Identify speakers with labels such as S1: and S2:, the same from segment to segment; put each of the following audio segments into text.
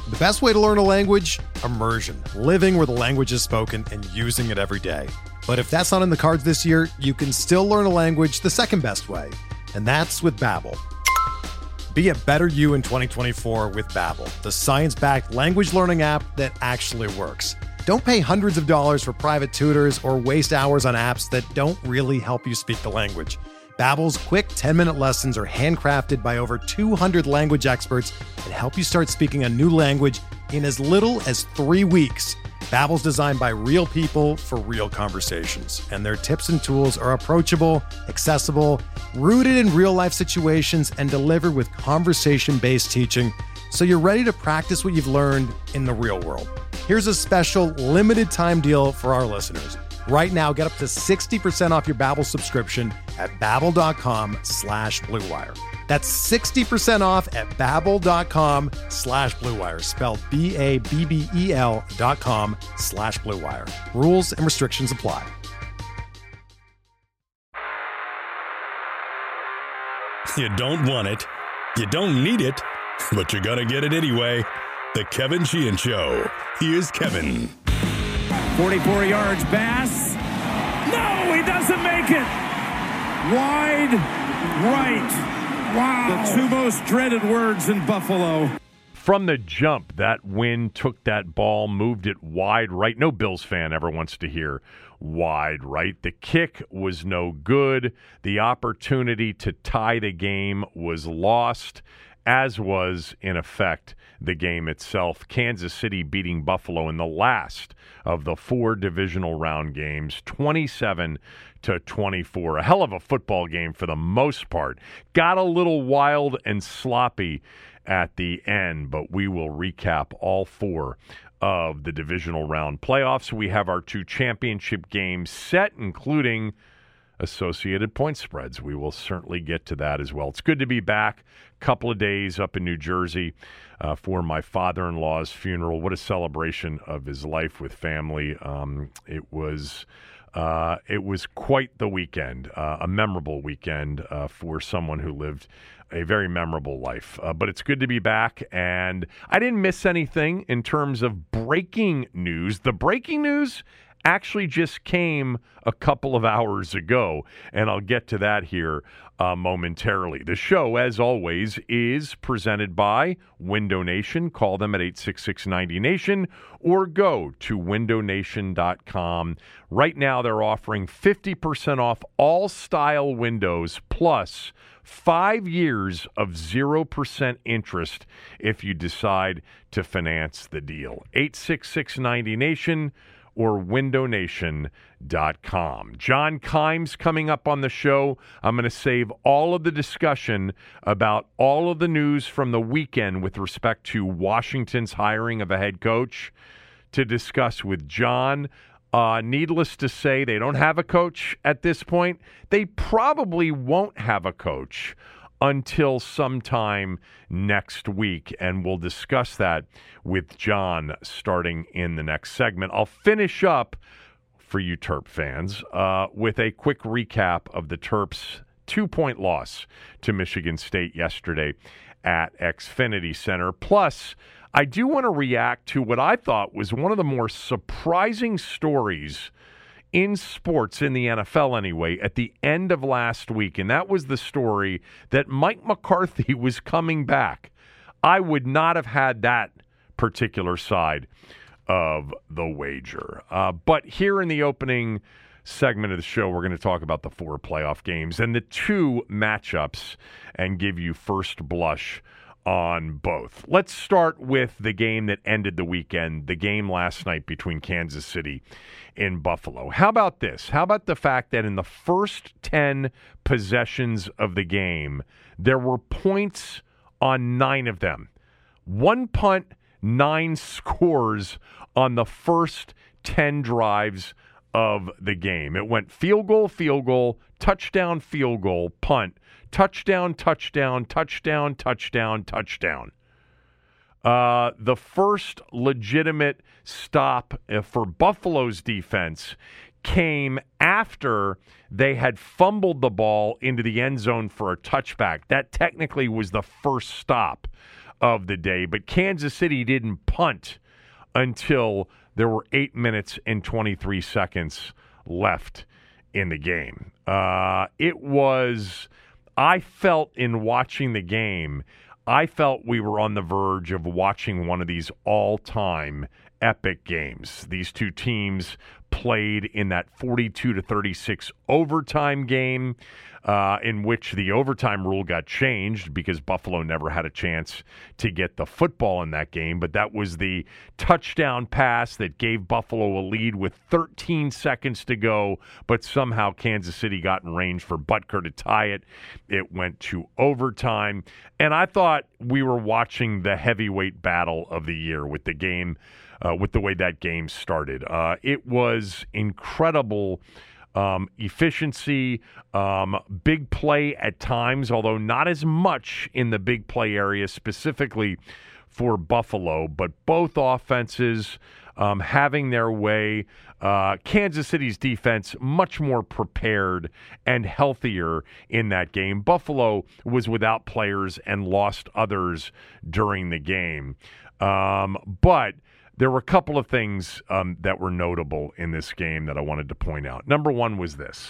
S1: The best way to learn a language? Immersion. Living where the language is spoken and using it every day. But if that's not in the cards this year, you can still learn a language the second best way, and that's with Babbel. Be a better you in 2024 with Babbel, the science-backed language learning app that actually works. Don't pay hundreds of dollars for private tutors or waste hours on apps that don't really help you speak the language. Babbel's quick 10-minute lessons are handcrafted by over 200 language experts and help you start speaking a new language in as little as 3 weeks. Babbel's designed by real people for real conversations, and their tips and tools are approachable, accessible, rooted in real-life situations, and delivered with conversation-based teaching, so you're ready to practice what you've learned in the real world. Here's a special limited-time deal for our listeners. Right now, get up to 60% off your Babbel subscription at babbel.com/Blue Wire. That's 60% off at babbel.com/Blue Wire, spelled BABBEL.com/Blue Wire. Rules and restrictions apply.
S2: You don't want it, you don't need it, but you're gonna get it anyway. The Kevin Sheehan Show. Here's Kevin.
S3: 44 yards, Bass. No, he doesn't make it. Wide right. Wow. The two most dreaded words in Buffalo.
S4: From the jump, that wind took that ball, moved it wide right. No Bills fan ever wants to hear wide right. The kick was no good. The opportunity to tie the game was lost, as was, in effect, the game itself. Kansas City beating Buffalo in the last of the 4 divisional round games, 27-24. A hell of a football game for the most part. Got a little wild and sloppy at the end, but we will recap all 4 of the divisional round playoffs. We have our 2 championship games set, including associated point spreads. We will certainly get to that as well. It's good to be back. Couple of days up in New Jersey for my father-in-law's funeral. What a celebration of his life with family. It was quite the weekend, a memorable weekend for someone who lived a very memorable life. But it's good to be back, and I didn't miss anything in terms of breaking news. The breaking news actually just came a couple of hours ago, and I'll get to that here momentarily. The show, as always, is presented by Window Nation. Call them at 866-90-NATION or go to windownation.com. Right now, they're offering 50% off all style windows plus 5 years of 0% interest if you decide to finance the deal. 866-90-NATION or windownation.com. John Kimes coming up on the show. I'm going to save all of the discussion about all of the news from the weekend with respect to Washington's hiring of a head coach to discuss with John. Needless to say, they don't have a coach at this point. They probably won't have a coach until sometime next week, and we'll discuss that with John starting in the next segment. I'll finish up, for you Terp fans, with a quick recap of the Terps' 2-point loss to Michigan State yesterday at Xfinity Center. Plus, I do want to react to what I thought was one of the more surprising stories in sports, in the NFL anyway, at the end of last week, and that was the story that Mike McCarthy was coming back. I would not have had that particular side of the wager. But here in the opening segment of the show, we're going to talk about the 4 playoff games and the 2 matchups and give you first blush on both. Let's start with the game that ended the weekend, the game last night between Kansas City and Buffalo. How about this? How about the fact that in the first 10 possessions of the game, there were points on 9 of them? 1 punt, 9 scores on the first 10 drives of the game. It went field goal, touchdown, field goal, punt, touchdown, touchdown, touchdown, touchdown, touchdown. The first legitimate stop for Buffalo's defense came after they had fumbled the ball into the end zone for a touchback. That technically was the first stop of the day. But Kansas City didn't punt until there were 8 minutes and 23 seconds left in the game. I felt in watching the game, I felt we were on the verge of watching one of these all-time epic games. These two teams played in that 42-36 overtime game, in which the overtime rule got changed because Buffalo never had a chance to get the football in that game. But that was the touchdown pass that gave Buffalo a lead with 13 seconds to go, but somehow Kansas City got in range for Butker to tie it. It went to overtime, and I thought we were watching the heavyweight battle of the year with the game, with the way that game started. It was incredible efficiency, big play at times, although not as much in the big play area specifically for Buffalo, but both offenses having their way. Kansas City's defense much more prepared and healthier in that game. Buffalo was without players and lost others during the game. But there were a couple of things that were notable in this game that I wanted to point out. Number one was this.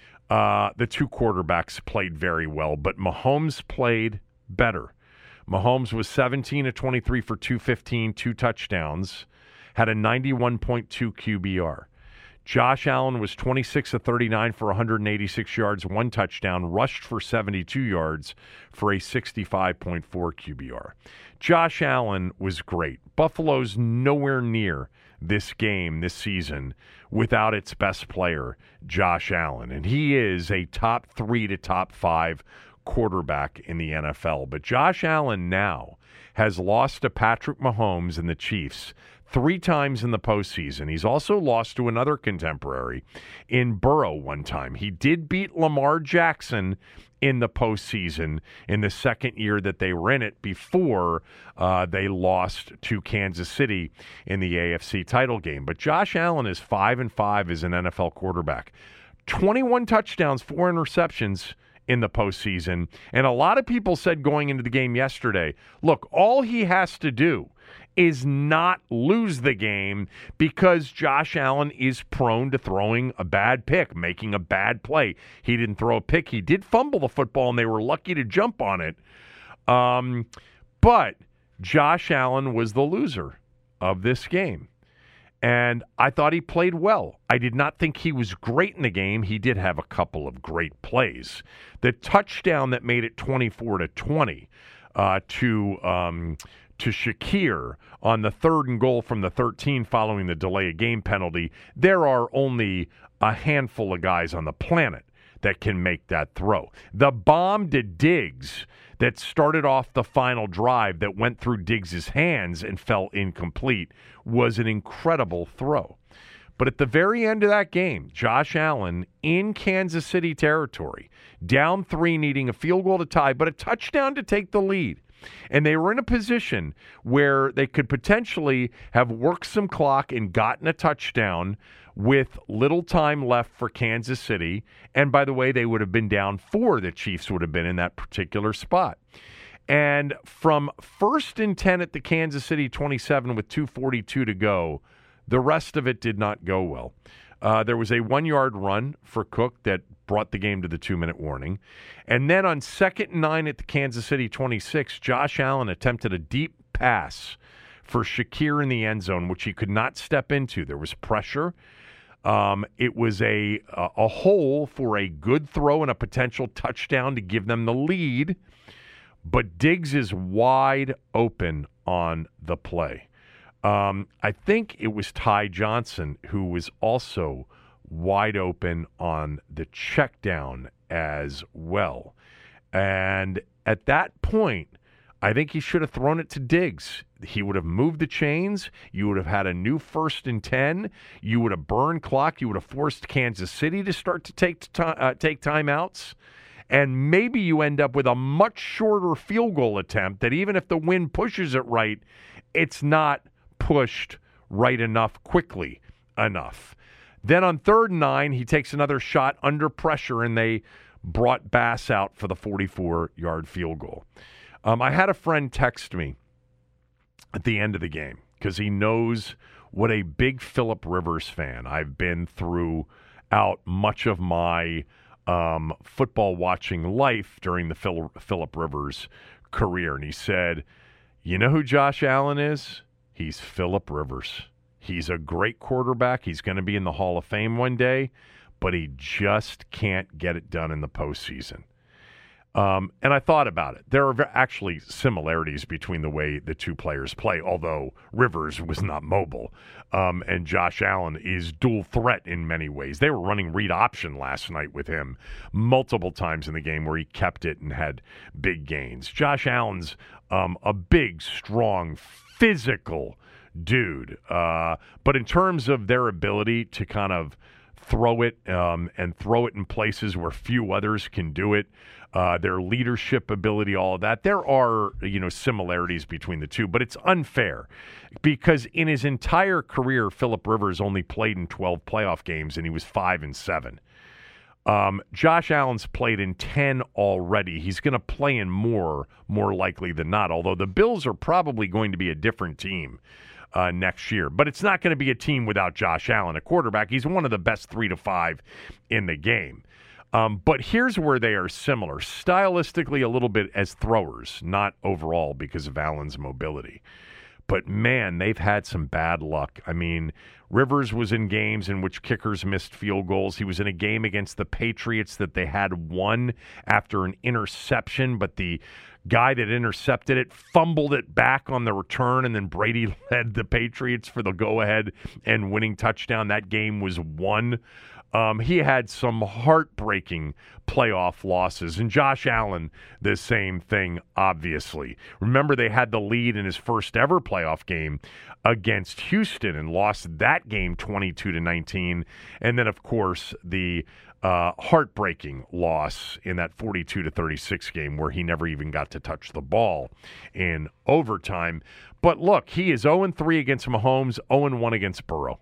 S4: The two quarterbacks played very well, but Mahomes played better. Mahomes was 17 of 23 for 215, 2 touchdowns, had a 91.2 QBR. Josh Allen was 26 of 39 for 186 yards, 1 touchdown, rushed for 72 yards for a 65.4 QBR. Josh Allen was great. Buffalo's nowhere near this game this season without its best player, Josh Allen. And he is a top 3 to top 5 quarterback in the NFL. But Josh Allen now has lost to Patrick Mahomes and the Chiefs 3 times in the postseason. He's also lost to another contemporary in Burrow one time. He did beat Lamar Jackson in the postseason in the second year that they were in it before they lost to Kansas City in the AFC title game. But Josh Allen is 5-5 as an NFL quarterback. 21 touchdowns, 4 interceptions in the postseason. And a lot of people said going into the game yesterday, look, all he has to do is not lose the game because Josh Allen is prone to throwing a bad pick, making a bad play. He didn't throw a pick. He did fumble the football, and they were lucky to jump on it. But Josh Allen was the loser of this game. And I thought he played well. I did not think he was great in the game. He did have a couple of great plays. The touchdown that made it 24-20 to Shakir on the 3rd and goal from the 13 following the delay of game penalty, there are only a handful of guys on the planet that can make that throw. The bomb to Diggs that started off the final drive that went through Diggs' hands and fell incomplete was an incredible throw. But at the very end of that game, Josh Allen in Kansas City territory, down 3, needing a field goal to tie, but a touchdown to take the lead. And they were in a position where they could potentially have worked some clock and gotten a touchdown with little time left for Kansas City. And by the way, they would have been down 4. The Chiefs would have been in that particular spot. And from 1st and 10 at the Kansas City 27 with 2:42 to go, the rest of it did not go well. There was a 1-yard run for Cook that brought the game to the 2-minute warning. And then on 2nd and 9 at the Kansas City 26, Josh Allen attempted a deep pass for Shakir in the end zone, which he could not step into. There was pressure. It was a hole for a good throw and a potential touchdown to give them the lead. But Diggs is wide open on the play. I think it was Ty Johnson who was also wide open on the check down as well. And at that point, I think he should have thrown it to Diggs. He would have moved the chains. You would have had a new 1st and 10. You would have burned clock. You would have forced Kansas City to start to take timeouts. And maybe you end up with a much shorter field goal attempt that even if the wind pushes it right, it's not pushed right enough, quickly enough. Then on 3rd and 9, he takes another shot under pressure, and they brought Bass out for the 44-yard field goal. I had a friend text me at the end of the game because he knows what a big Phillip Rivers fan I've been throughout much of my football watching life during the Phillip Rivers career. And he said, you know who Josh Allen is? He's Phillip Rivers. He's a great quarterback. He's going to be in the Hall of Fame one day, but he just can't get it done in the postseason. And I thought about it. There are actually similarities between the way the two players play, although Rivers was not mobile, and Josh Allen is dual threat in many ways. They were running read option last night with him multiple times in the game where he kept it and had big gains. Josh Allen's a big, strong, physical dude. But in terms of their ability to kind of throw it and throw it in places where few others can do it, their leadership ability, all of that, there are, similarities between the two, but it's unfair because in his entire career, Phillip Rivers only played in 12 playoff games and he was 5-7. Josh Allen's played in 10 already. He's going to play in more likely than not, although the Bills are probably going to be a different team next year. But it's not going to be a team without Josh Allen, a quarterback. He's one of the best 3 to 5 in the game. But here's where they are similar. Stylistically, a little bit as throwers, not overall because of Allen's mobility. But, man, they've had some bad luck. I mean, Rivers was in games in which kickers missed field goals. He was in a game against the Patriots that they had won after an interception, but the guy that intercepted it fumbled it back on the return, and then Brady led the Patriots for the go-ahead and winning touchdown. That game was won. He had some heartbreaking playoff losses. And Josh Allen, the same thing, obviously. Remember, they had the lead in his first ever playoff game against Houston and lost that game 22-19. And then, of course, the heartbreaking loss in that 42-36 game where he never even got to touch the ball in overtime. But look, he is 0-3 against Mahomes, 0-1 against Burrow.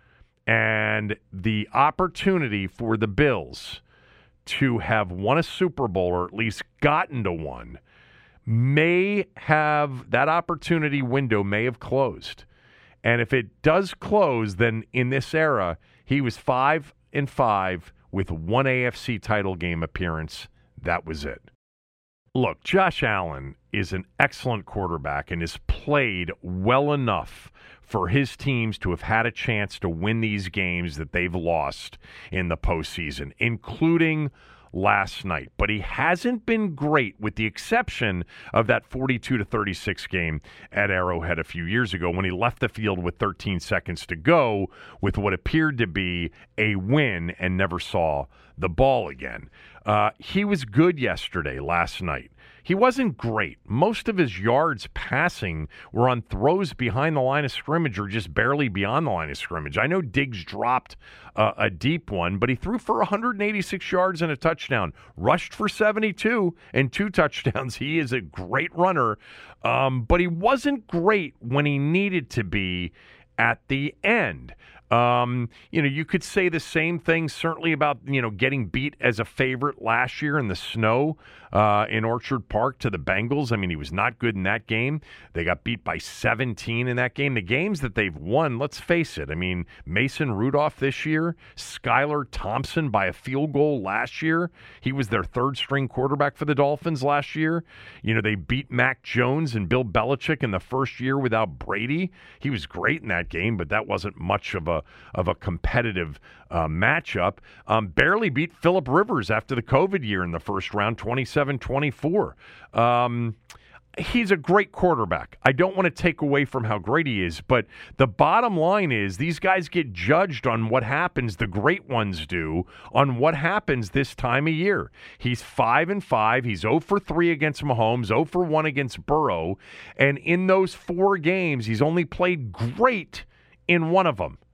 S4: And the opportunity for the Bills to have won a Super Bowl or at least gotten to one may have, that opportunity window may have closed. And if it does close, then in this era, he was 5-5 with one AFC title game appearance. That was it. Look, Josh Allen is an excellent quarterback and has played well enough for his teams to have had a chance to win these games that they've lost in the postseason, including last night. But he hasn't been great, with the exception of that 42-36 game at Arrowhead a few years ago when he left the field with 13 seconds to go with what appeared to be a win and never saw the ball again. He was good yesterday, last night. He wasn't great. Most of his yards passing were on throws behind the line of scrimmage or just barely beyond the line of scrimmage. I know Diggs dropped a deep one, but he threw for 186 yards and a touchdown, rushed for 72 and 2 touchdowns. He is a great runner, but he wasn't great when he needed to be at the end. You could say the same thing certainly about, getting beat as a favorite last year in the snow in Orchard Park to the Bengals. I mean, he was not good in that game. They got beat by 17 in that game. The games that they've won, let's face it. I mean, Mason Rudolph this year, Skylar Thompson by a field goal last year. He was their third-string quarterback for the Dolphins last year. They beat Mac Jones and Bill Belichick in the first year without Brady. He was great in that game, but that wasn't much of a competitive matchup. Barely beat Phillip Rivers after the COVID year in the first round, 27-24. He's a great quarterback. I don't want to take away from how great he is, but the bottom line is these guys get judged on what happens, the great ones do, on what happens this time of year. He's 5-5. He's 0-3 against Mahomes, 0-1 against Burrow, and in those 4 games, he's only played great in one of them.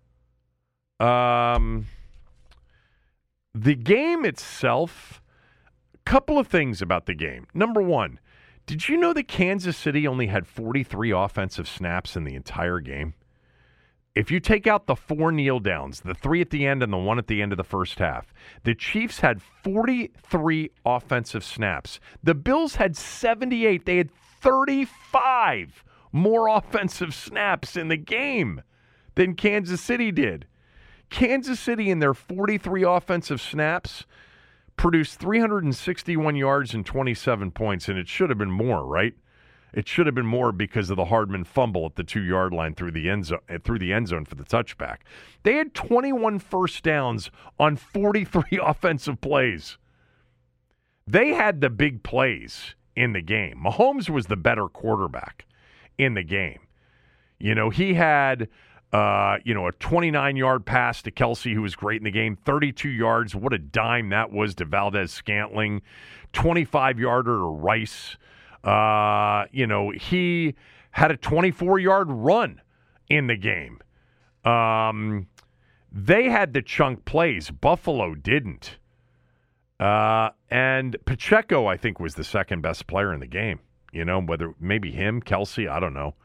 S4: The game itself, a couple of things about the game. Number one, did you know that Kansas City only had 43 offensive snaps in the entire game? if you take out the 4 kneel downs, the 3 at the end and the 1 at the end of the first half, the Chiefs had 43 offensive snaps. The Bills had 78. They had 35 more offensive snaps in the game than Kansas City did. Kansas City, in their 43 offensive snaps, produced 361 yards and 27 points, and it should have been more, right? It should have been more because of the Hardman fumble at the 2-yard line through the end zone for the touchback. They had 21 first downs on 43 offensive plays. They had the big plays in the game. Mahomes was the better quarterback in the game. He had a 29-yard pass to Kelsey, who was great in the game, 32 yards. What a dime that was to Valdez-Scantling. 25-yarder to Rice. He had a 24-yard run in the game. They had the chunk plays. Buffalo didn't. And Pacheco, I think, was the second best player in the game. Whether maybe him, Kelsey, I don't know.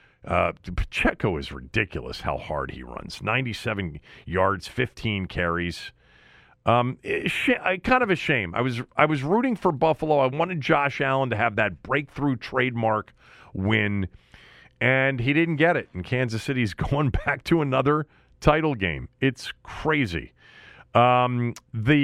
S4: Pacheco is ridiculous how hard he runs. 97 yards, 15 carries. Kind of a shame. I was rooting for Buffalo. I wanted Josh Allen to have that breakthrough trademark win, and he didn't get it. And Kansas City's going back to another title game. It's crazy. They'll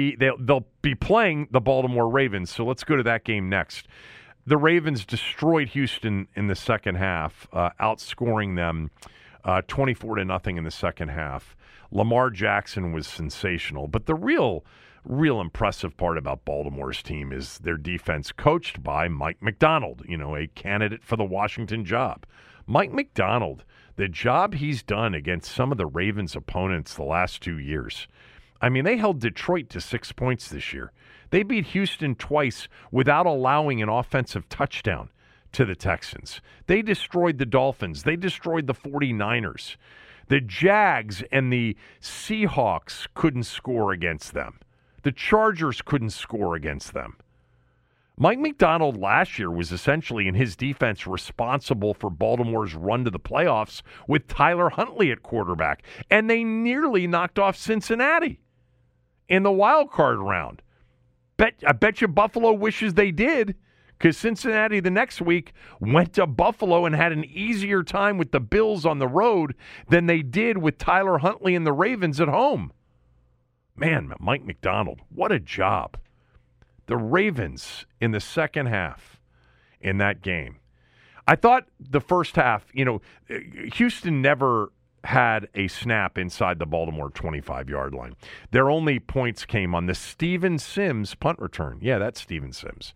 S4: be playing the Baltimore Ravens, so let's go to that game next. The Ravens destroyed Houston in the second half, outscoring them 24-0 in the second half. Lamar Jackson was sensational, but the real impressive part about Baltimore's team is their defense, coached by Mike Macdonald, a candidate for the Washington job. Mike Macdonald, the job he's done against some of the Ravens' opponents the last 2 years. I mean, they held Detroit to 6 points this year. They beat Houston twice without allowing an offensive touchdown to the Texans. They destroyed the Dolphins. They destroyed the 49ers. The Jags and the Seahawks couldn't score against them. The Chargers couldn't score against them. Mike Macdonald last year was essentially, in his defense, responsible for Baltimore's run to the playoffs with Tyler Huntley at quarterback. And they nearly knocked off Cincinnati in the wild card round. I bet you Buffalo wishes they did, because Cincinnati the next week went to Buffalo and had an easier time with the Bills on the road than they did with Tyler Huntley and the Ravens at home. Man, Mike Macdonald, what a job. The Ravens in the second half in that game. I thought the first half, Houston never had a snap inside the Baltimore 25-yard line. Their only points came on the Steven Sims punt return. Yeah, that's Steven Sims.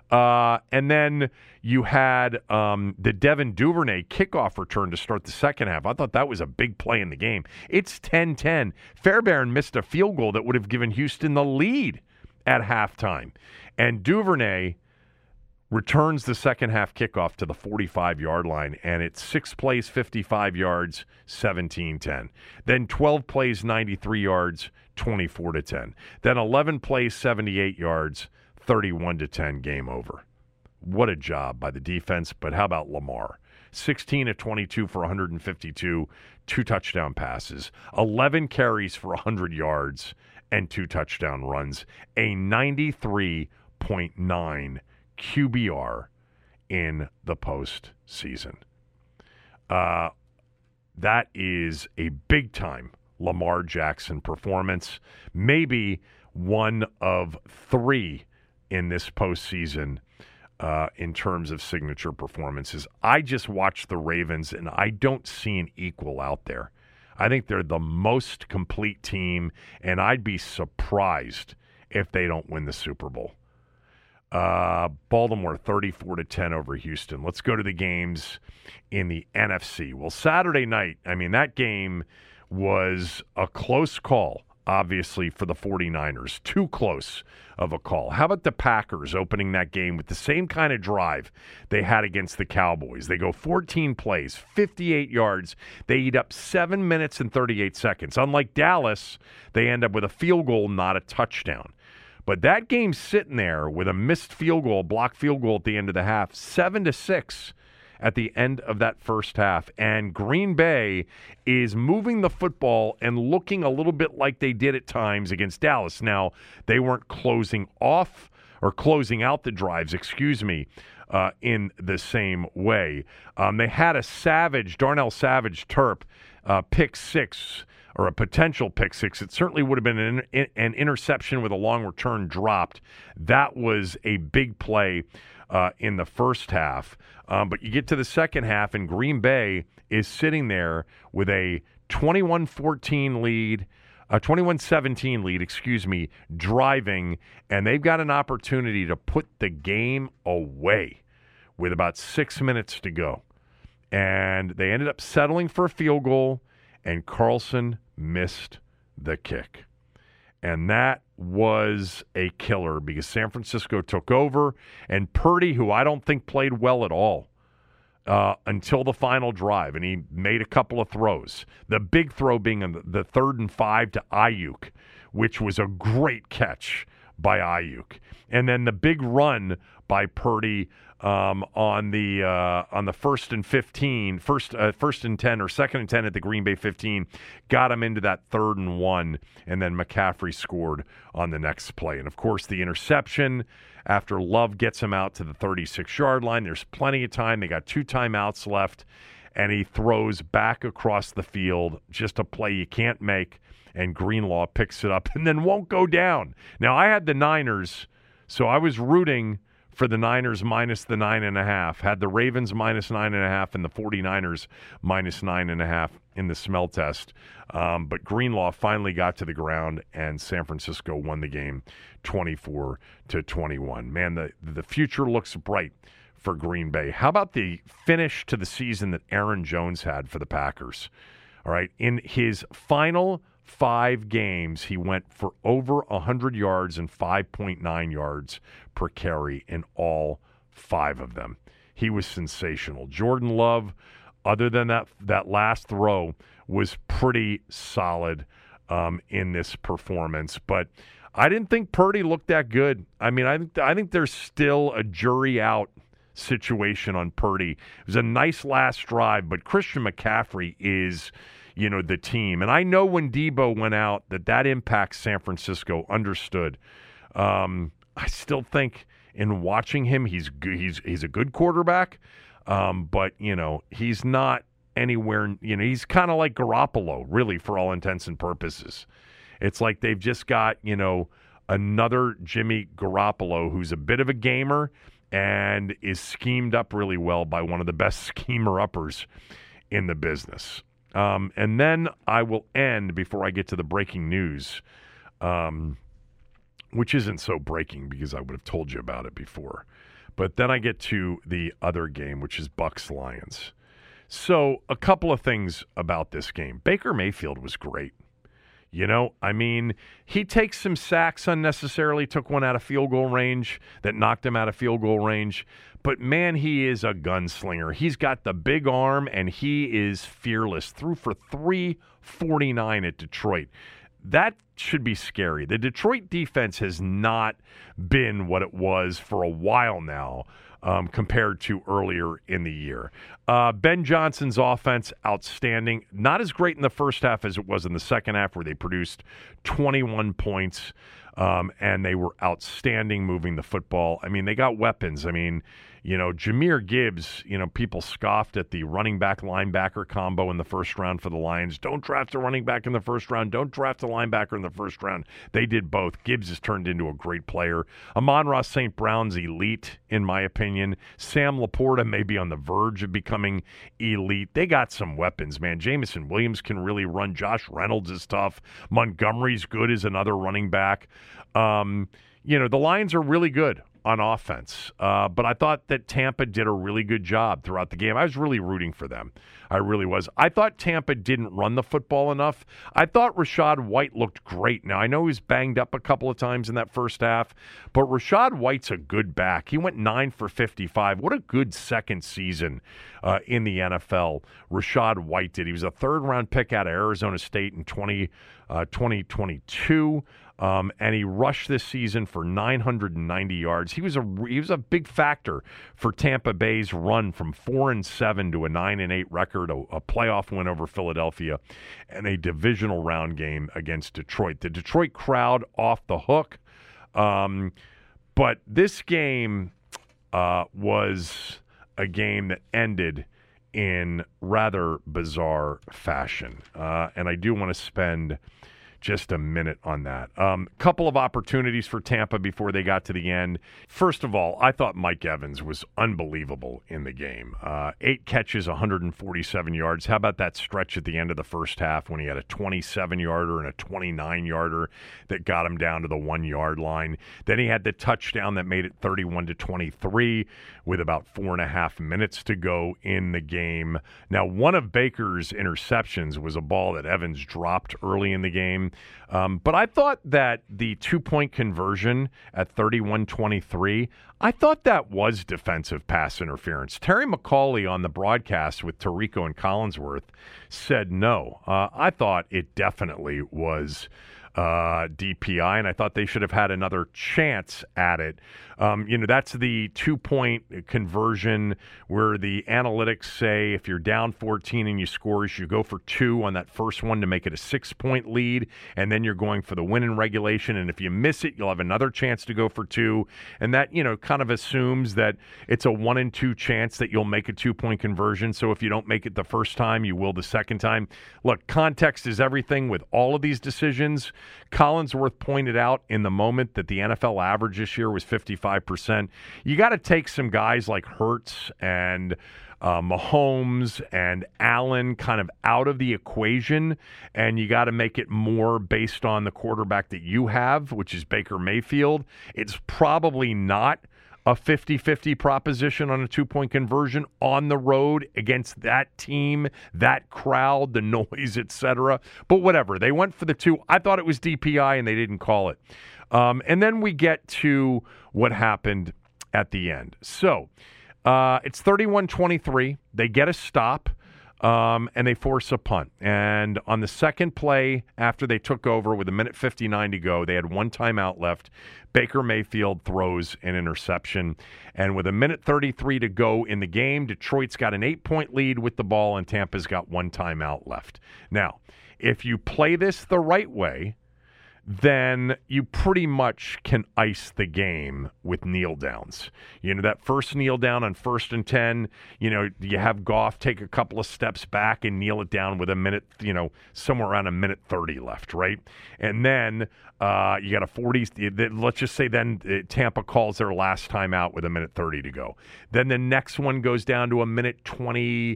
S4: And then you had the Devin Duvernay kickoff return to start the second half. I thought that was a big play in the game. It's 10-10. Fairbairn missed a field goal that would have given Houston the lead at halftime. And Duvernay returns the second half kickoff to the 45-yard line, and it's 6 plays, 55 yards, 17-10. Then 12 plays, 93 yards, 24-10. Then 11 plays, 78 yards, 31-10, game over. What a job by the defense, but how about Lamar? 16 of 22 for 152, 2 touchdown passes, 11 carries for 100 yards, and 2 touchdown runs, a 93.9 QBR in the postseason. That is a big-time Lamar Jackson performance, maybe one of 3 in this postseason in terms of signature performances. I just watched the Ravens, and I don't see an equal out there. I think they're the most complete team, and I'd be surprised if they don't win the Super Bowl. Baltimore 34-10 over Houston. Let's go to the games in the NFC. Well, Saturday night, that game was a close call, obviously, for the 49ers. Too close of a call. How about the Packers opening that game with the same kind of drive they had against the Cowboys? They go 14 plays, 58 yards. They eat up 7 minutes and 38 seconds. Unlike Dallas, they end up with a field goal, not a touchdown. But that game's sitting there with a missed field goal, blocked field goal at the end of the half, 7-6. at the end of that first half, and Green Bay is moving the football and looking a little bit like they did at times against Dallas. Now, they weren't closing out the drives, in the same way. They had a Darnell Savage Terp pick six, or a potential pick six. It certainly would have been an interception with a long return dropped. That was a big play in the first half. But you get to the second half, and Green Bay is sitting there with a 21-17 lead, driving, and they've got an opportunity to put the game away with about 6 minutes to go. And they ended up settling for a field goal, and Carlson missed the kick. And that was a killer because San Francisco took over, and Purdy, who I don't think played well at all until the final drive, and he made a couple of throws. The big throw being on the 3rd and 5 to Ayuk, which was a great catch by Ayuk. And then the big run by Purdy on the 1st and 10 or 2nd and 10 at the Green Bay 15, got him into that 3rd and 1, and then McCaffrey scored on the next play. And, of course, the interception after Love gets him out to the 36-yard line. There's plenty of time. They got 2 timeouts left, and he throws back across the field, just a play you can't make, and Greenlaw picks it up and then won't go down. Now, I had the Niners, so I was rooting for the Niners minus the 9.5. Had the Ravens minus 9.5 and the 49ers minus 9.5 in the smell test. But Greenlaw finally got to the ground, and San Francisco won the game 24-21. Man, the future looks bright for Green Bay. How about the finish to the season that Aaron Jones had for the Packers? All right, in his final 5 games, he went for over 100 yards and 5.9 yards per carry in all 5 of them. He was sensational. Jordan Love, other than that last throw, was pretty solid in this performance. But I didn't think Purdy looked that good. I mean, I think there's still a jury out situation on Purdy. It was a nice last drive, but Christian McCaffrey is, the team. And I know when Debo went out that impacts San Francisco. Understood. I still think in watching him, he's a good quarterback, but he's not anywhere. He's kind of like Garoppolo, really, for all intents and purposes. It's like they've just got another Jimmy Garoppolo who's a bit of a gamer and is schemed up really well by one of the best schemer-uppers in the business. And then I will end before I get to the breaking news, which isn't so breaking because I would have told you about it before. But then I get to the other game, which is Bucs-Lions. So a couple of things about this game. Baker Mayfield was great. He takes some sacks unnecessarily, took one out of field goal range that knocked him out of field goal range. But, man, he is a gunslinger. He's got the big arm, and he is fearless. Threw for 349 at Detroit. That should be scary. The Detroit defense has not been what it was for a while now compared to earlier in the year. Ben Johnson's offense, outstanding. Not as great in the first half as it was in the second half, where they produced 21 points. And they were outstanding moving the football. They got weapons. Jahmyr Gibbs, people scoffed at the running back linebacker combo in the first round for the Lions. Don't draft a running back in the first round. Don't draft a linebacker in the first round. They did both. Gibbs has turned into a great player. Amon-Ra St. Brown's elite, in my opinion. Sam Laporta may be on the verge of becoming elite. They got some weapons, man. Jameson Williams can really run. Josh Reynolds is tough. Montgomery's good as another running back. The Lions are really good on offense. But I thought that Tampa did a really good job throughout the game. I was really rooting for them. I really was. I thought Tampa didn't run the football enough. I thought Rachaad White looked great. Now, I know he was banged up a couple of times in that first half, but Rachaad White's a good back. He went 9 for 55. What a good second season in the NFL Rachaad White did. He was a third-round pick out of Arizona State in 2022. and he rushed this season for 990 yards. He was a big factor for Tampa Bay's run from 4-7 to a 9-8 record, a playoff win over Philadelphia, and a divisional round game against Detroit. The Detroit crowd off the hook, but this game was a game that ended in rather bizarre fashion, and I do want to spend just a minute on that. Couple of opportunities for Tampa before they got to the end. First of all, I thought Mike Evans was unbelievable in the game. 8 catches, 147 yards. How about that stretch at the end of the first half when he had a 27-yarder and a 29-yarder that got him down to the 1-yard line? Then he had the touchdown that made it 31-23 with about 4.5 minutes to go in the game. Now, one of Baker's interceptions was a ball that Evans dropped early in the game. But I thought that the 2-point conversion at 31-23, I thought that was defensive pass interference. Terry McCauley on the broadcast with Tirico and Collinsworth said no. I thought it definitely was DPI, and I thought they should have had another chance at it. That's the 2-point conversion where the analytics say if you're down 14 and you score, you go for 2 on that first one to make it a 6-point lead, and then you're going for the win in regulation, and if you miss it, you'll have another chance to go for 2, and that, kind of assumes that it's a 1 in 2 chance that you'll make a 2-point conversion, so if you don't make it the first time, you will the second time. Look, context is everything with all of these decisions. Collinsworth pointed out in the moment that the NFL average this year was 55%. You got to take some guys like Hurts and Mahomes and Allen kind of out of the equation, and you got to make it more based on the quarterback that you have, which is Baker Mayfield. It's probably not a 50-50 proposition on a 2-point conversion on the road against that team, that crowd, the noise, etc. But whatever. They went for the 2. I thought it was DPI, and they didn't call it. And then we get to what happened at the end. So it's 31-23. They get a stop, and they force a punt. And on the second play, after they took over with 1:59 to go, they had 1 timeout left. Baker Mayfield throws an interception. And with 1:33 to go in the game, Detroit's got an 8-point lead with the ball, and Tampa's got 1 timeout left. Now, if you play this the right way, then you pretty much can ice the game with kneel downs. That first kneel down on 1st and 10, you have Goff take a couple of steps back and kneel it down with a minute, somewhere around 1:30 left, right? And then you got a 40, let's just say then Tampa calls their last time out with 1:30 to go. Then the next one goes down to 1:28,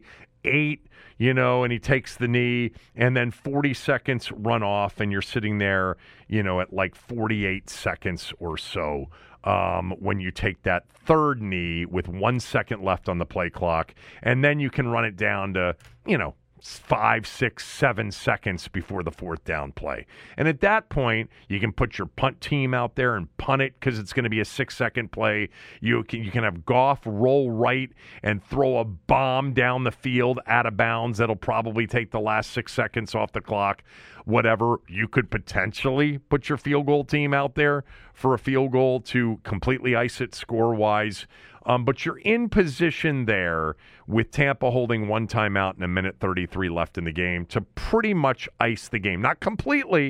S4: and he takes the knee, and then 40 seconds run off, and you're sitting there, at like 48 seconds or so when you take that third knee with 1 second left on the play clock, and then you can run it down to, 5, 6, 7 seconds before the 4th down play. And at that point, you can put your punt team out there and punt it because it's going to be a 6-second play. You can have Goff roll right and throw a bomb down the field out of bounds that'll probably take the last 6 seconds off the clock. Whatever, you could potentially put your field goal team out there for a field goal to completely ice it score-wise. But you're in position there with Tampa holding 1 timeout and 1:33 left in the game to pretty much ice the game. Not completely,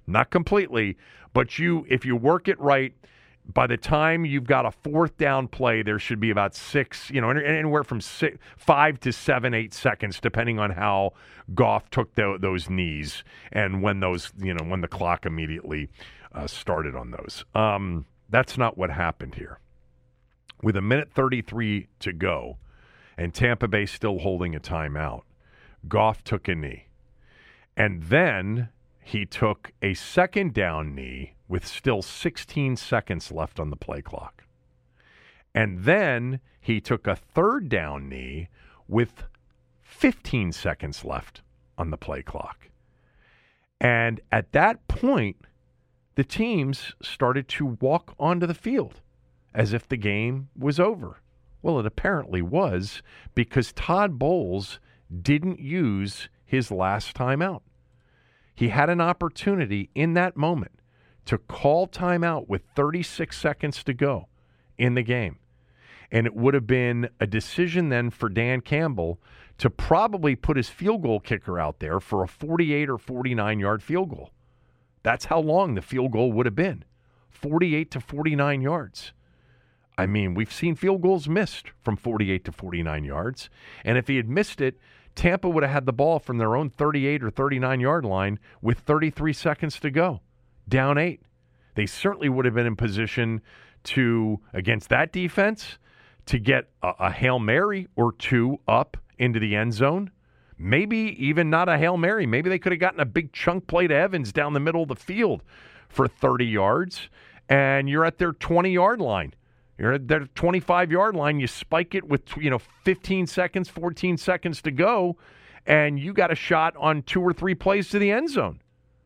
S4: but if you work it right, by the time you've got a 4th down play, there should be about 6, anywhere from 5 to 7, 8 seconds, depending on how Goff took those knees and when when the clock immediately started on those. That's not what happened here. With 1:33 to go, and Tampa Bay still holding a timeout, Goff took a knee. And then he took a 2nd down knee with still 16 seconds left on the play clock. And then he took a 3rd down knee with 15 seconds left on the play clock. And at that point, the teams started to walk onto the field as if the game was over. Well, it apparently was, because Todd Bowles didn't use his last timeout. He had an opportunity in that moment to call timeout with 36 seconds to go in the game. And it would have been a decision then for Dan Campbell to probably put his field goal kicker out there for a 48 or 49-yard field goal. That's how long the field goal would have been, 48 to 49 yards. I mean, we've seen field goals missed from 48 to 49 yards. And if he had missed it, Tampa would have had the ball from their own 38 or 39-yard line with 33 seconds to go, down 8. They certainly would have been in position to, against that defense, to get a Hail Mary or two up into the end zone. Maybe even not a Hail Mary. Maybe they could have gotten a big chunk play to Evans down the middle of the field for 30 yards, and you're at their 20-yard line. You're at their 25-yard line. You spike it with 15 seconds, 14 seconds to go, and you got a shot on 2 or 3 plays to the end zone.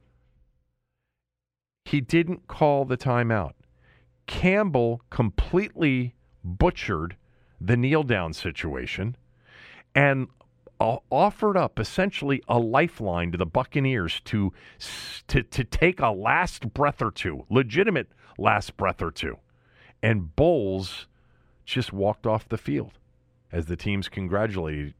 S4: He didn't call the timeout. Campbell completely butchered the kneel-down situation and offered up essentially a lifeline to the Buccaneers to take a last breath or two, legitimate last breath or two. And Bowles just walked off the field as the teams congratulated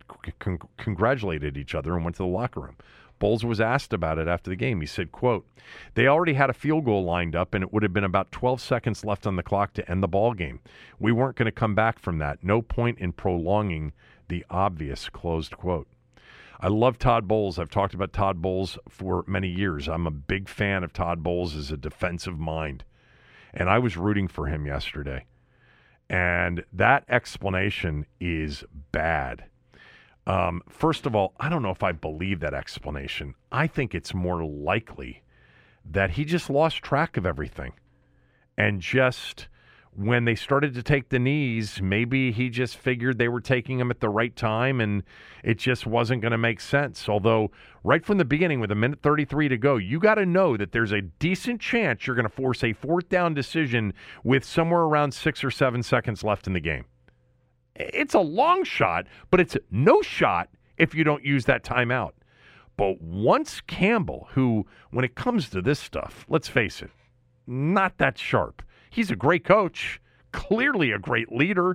S4: each other and went to the locker room. Bowles was asked about it after the game. He said, quote, "They already had a field goal lined up, and it would have been about 12 seconds left on the clock to end the ball game. We weren't going to come back from that. No point in prolonging the obvious," closed quote. I love Todd Bowles. I've talked about Todd Bowles for many years. I'm a big fan of Todd Bowles as a defensive mind, and I was rooting for him yesterday. And that explanation is bad. First of all, I don't know if I believe that explanation. I think it's more likely that he just lost track of everything. And just when they started to take the knees, maybe he just figured they were taking him at the right time and it just wasn't going to make sense. Although right from the beginning with 1:33 to go, you got to know that there's a decent chance you're going to force a 4th down decision with somewhere around 6 or 7 seconds left in the game. It's a long shot, but it's no shot if you don't use that timeout. But once Campbell, who, when it comes to this stuff, let's face it, not that sharp. He's a great coach, clearly a great leader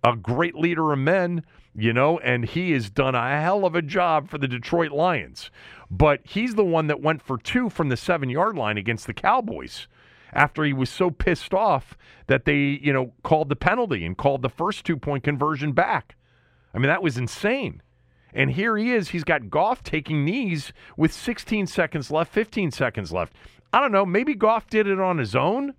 S4: of men, and he has done a hell of a job for the Detroit Lions. But he's the one that went for 2 from the 7-yard line against the Cowboys, after he was so pissed off that they, called the penalty and called the first 2-point conversion back. I mean, that was insane. And here he is. He's got Goff taking knees with 16 seconds left, 15 seconds left. I don't know. Maybe Goff did it on his own.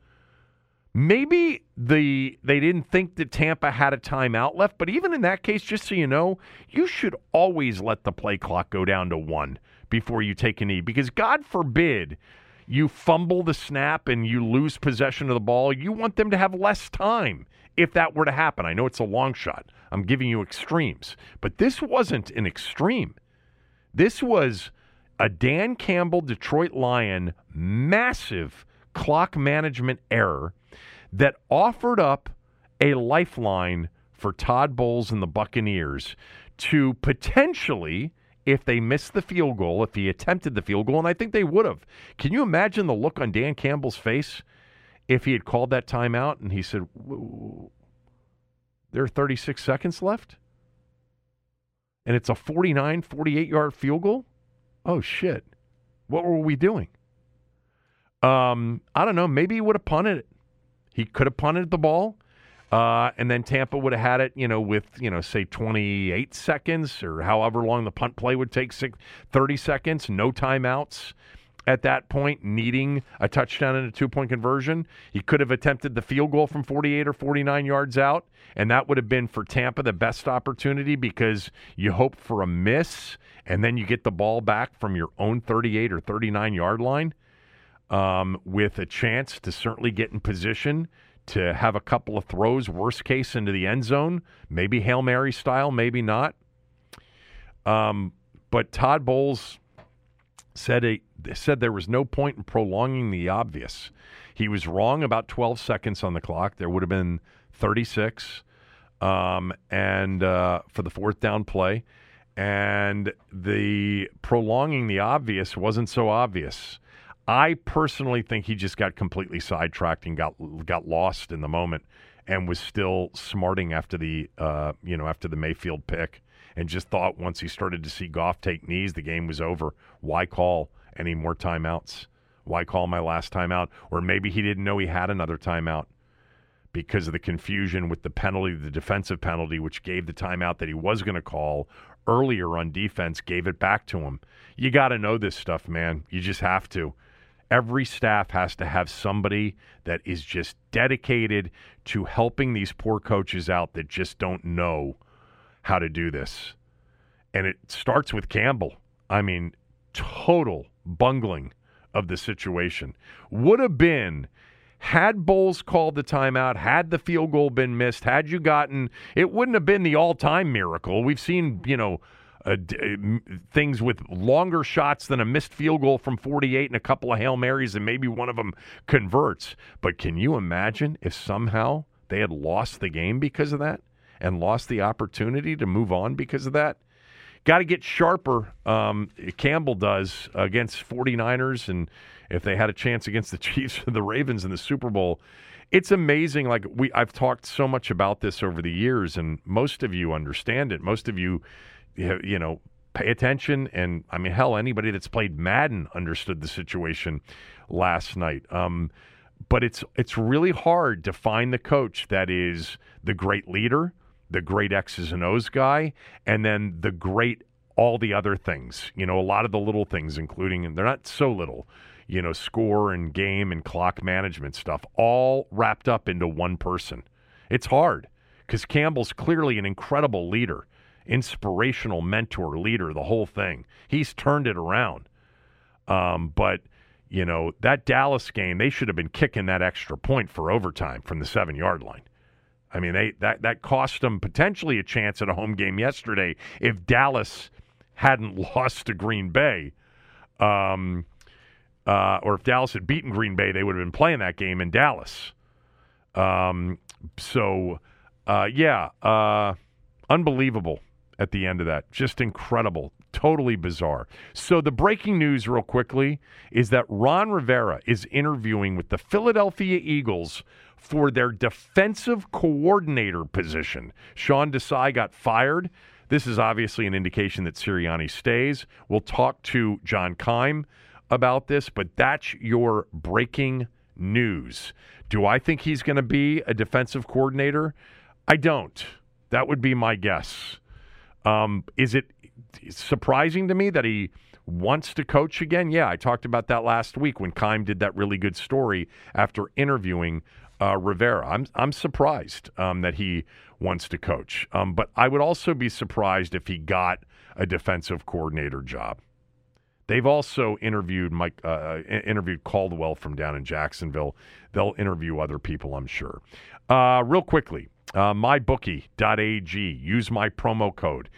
S4: Maybe they didn't think that Tampa had a timeout left. But even in that case, just so you know, you should always let the play clock go down to 1 before you take a knee. Because God forbid you fumble the snap and you lose possession of the ball. You want them to have less time if that were to happen. I know it's a long shot. I'm giving you extremes. But this wasn't an extreme. This was a Dan Campbell, Detroit Lion, massive clock management error that offered up a lifeline for Todd Bowles and the Buccaneers to potentially, if they missed the field goal, if he attempted the field goal, and I think they would have. Can you imagine the look on Dan Campbell's face if he had called that timeout and he said, there are 36 seconds left? And it's a 49, 48-yard field goal? Oh, shit. What were we doing? I don't know. Maybe he would have punted it. He could have punted the ball. And then Tampa would have had it, with, say 28 seconds or however long the punt play would take, 30 seconds, no timeouts at that point, needing a touchdown and a 2-point conversion. He could have attempted the field goal from 48 or 49 yards out, and that would have been for Tampa the best opportunity because you hope for a miss, and then you get the ball back from your own 38 or 39-yard line with a chance to certainly get in position to have a couple of throws, worst case, into the end zone, maybe Hail Mary style, maybe not. But Todd Bowles said there was no point in prolonging the obvious. He was wrong about 12 seconds on the clock. There would have been 36 and for the 4th down play. And the prolonging the obvious wasn't so obvious. I personally think he just got completely sidetracked and got lost in the moment and was still smarting after the Mayfield pick, and just thought once he started to see Goff take knees, the game was over. Why call any more timeouts? Why call my last timeout? Or maybe he didn't know he had another timeout because of the confusion with the penalty, the defensive penalty, which gave the timeout that he was going to call earlier on defense, gave it back to him. You got to know this stuff, man. You just have to. Every staff has to have somebody that is just dedicated to helping these poor coaches out that just don't know how to do this. And it starts with Campbell. I mean, total bungling of the situation. Would have been, had Bowles called the timeout, had the field goal been missed, had you gotten, it wouldn't have been the all-time miracle. We've seen, things with longer shots than a missed field goal from 48 and a couple of Hail Marys, and maybe one of them converts. But can you imagine if somehow they had lost the game because of that and lost the opportunity to move on because of that? Got to get sharper, Campbell does, against 49ers, and if they had a chance against the Chiefs or the Ravens in the Super Bowl. It's amazing. I've talked so much about this over the years, and most of you understand it. Most of you pay attention, and I mean, hell, anybody that's played Madden understood the situation last night. But it's really hard to find the coach that is the great leader, the great X's and O's guy, and then the great all the other things. A lot of the little things, including, and they're not so little, score and game and clock management stuff, all wrapped up into one person. It's hard because Campbell's clearly an incredible leader. Inspirational mentor, leader, the whole thing. He's turned it around. But, that Dallas game, they should have been kicking that extra point for overtime from the 7-yard line. I mean, that cost them potentially a chance at a home game yesterday if Dallas hadn't lost to Green Bay. Or if Dallas had beaten Green Bay, they would have been playing that game in Dallas. Unbelievable. At the end of that. Just incredible. Totally bizarre. So the breaking news real quickly is that Ron Rivera is interviewing with the Philadelphia Eagles for their defensive coordinator position. Sean Desai got fired. This is obviously an indication that Sirianni stays. We'll talk to John Keim about this, but that's your breaking news. Do I think he's going to be a defensive coordinator? I don't. That would be my guess. Is it surprising to me that he wants to coach again? Yeah, I talked about that last week when Keim did that really good story after interviewing Rivera. I'm surprised that he wants to coach. But I would also be surprised if he got a defensive coordinator job. They've also interviewed Caldwell from down in Jacksonville. They'll interview other people, I'm sure. Real quickly. MyBookie.ag. Use my promo code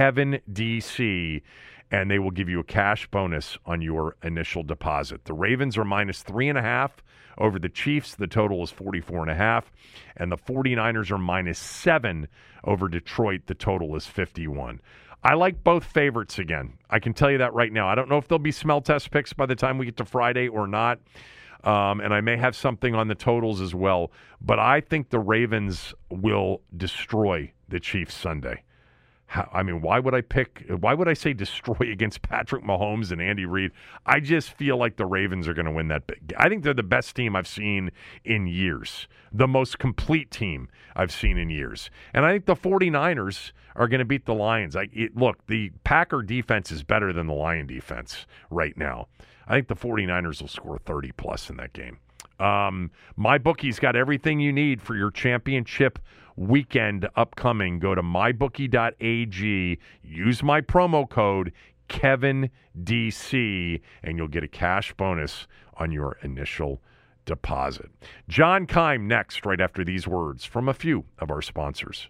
S4: KevinDC, and they will give you a cash bonus on your initial deposit. The Ravens are -3.5 over the Chiefs. The total is 44.5, and the 49ers are -7 over Detroit. The total is 51. I like both favorites again. I can tell you that right now. I don't know if there'll be smell test picks by the time we get to Friday or not. And I may have something on the totals as well. But I think the Ravens will destroy the Chiefs Sunday. Why would I say destroy against Patrick Mahomes and Andy Reid? I just feel like the Ravens are going to win that big. I think they're the best team I've seen in years. The most complete team I've seen in years. And I think the 49ers are going to beat the Lions. Look, the Packer defense is better than the Lion defense right now. I think the 49ers will score 30-plus in that game. MyBookie's got everything you need for your championship weekend upcoming. Go to mybookie.ag, use my promo code KevinDC, and you'll get a cash bonus on your initial deposit. John Keim next, right after these words from a few of our sponsors.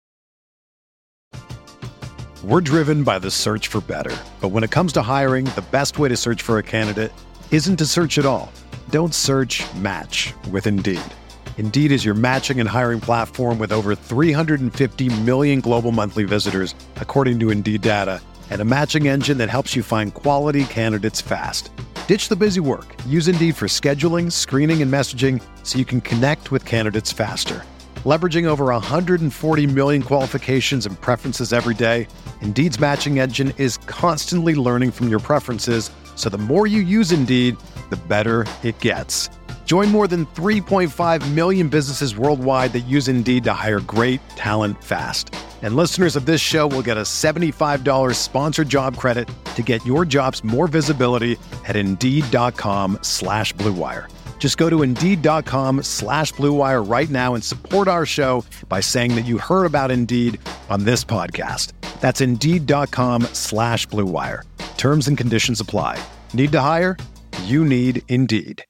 S1: We're driven by the search for better. But when it comes to hiring, the best way to search for a candidate isn't to search at all. Don't search, match with Indeed. Indeed is your matching and hiring platform with over 350 million global monthly visitors, according to Indeed data, and a matching engine that helps you find quality candidates fast. Ditch the busy work. Use Indeed for scheduling, screening, and messaging so you can connect with candidates faster. Leveraging over 140 million qualifications and preferences every day, Indeed's matching engine is constantly learning from your preferences, so the more you use Indeed, the better it gets. Join more than 3.5 million businesses worldwide that use Indeed to hire great talent fast. And listeners of this show will get a $75 sponsored job credit to get your jobs more visibility at Indeed.com/Blue Wire. Just go to Indeed.com/Blue Wire right now and support our show by saying that you heard about Indeed on this podcast. That's Indeed.com/Blue Wire. Terms and conditions apply. Need to hire? You need Indeed.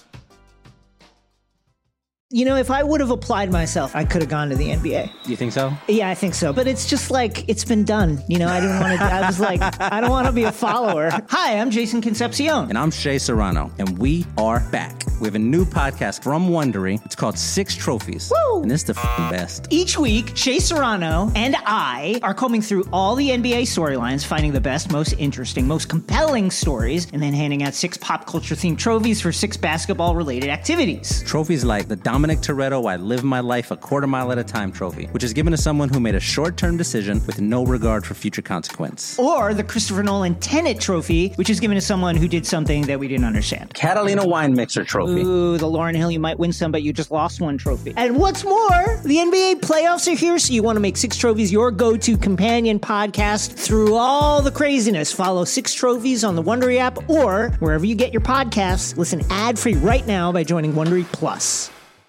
S5: You know, if I would have applied myself, I could have gone to the NBA.
S6: You think so?
S5: Yeah, I think so. But it's just like, it's been done. You know, I didn't want to, I was like, I don't want to be a follower. Hi, I'm Jason Concepcion.
S6: And I'm Shea Serrano. And we are back. We have a new podcast from Wondery. It's called Six Trophies.
S5: Woo!
S6: And it's the best.
S5: Each week, Shea Serrano and I are combing through all the NBA storylines, finding the best, most interesting, most compelling stories, and then handing out 6 pop culture themed trophies for 6 basketball related activities.
S6: Trophies like the Dominic Toretto I Live My Life a Quarter Mile at a Time trophy, which is given to someone who made a short-term decision with no regard for future consequence.
S5: Or the Christopher Nolan Tenet trophy, which is given to someone who did something that we didn't understand.
S6: Catalina Wine Mixer trophy.
S5: Ooh, the Lauryn Hill, you might win some, but you just lost one trophy. And what's more, the NBA playoffs are here, so you want to make 6 Trophies your go-to companion podcast through all the craziness. Follow 6 Trophies on the Wondery app or wherever you get your podcasts. Listen ad-free right now by joining Wondery Plus.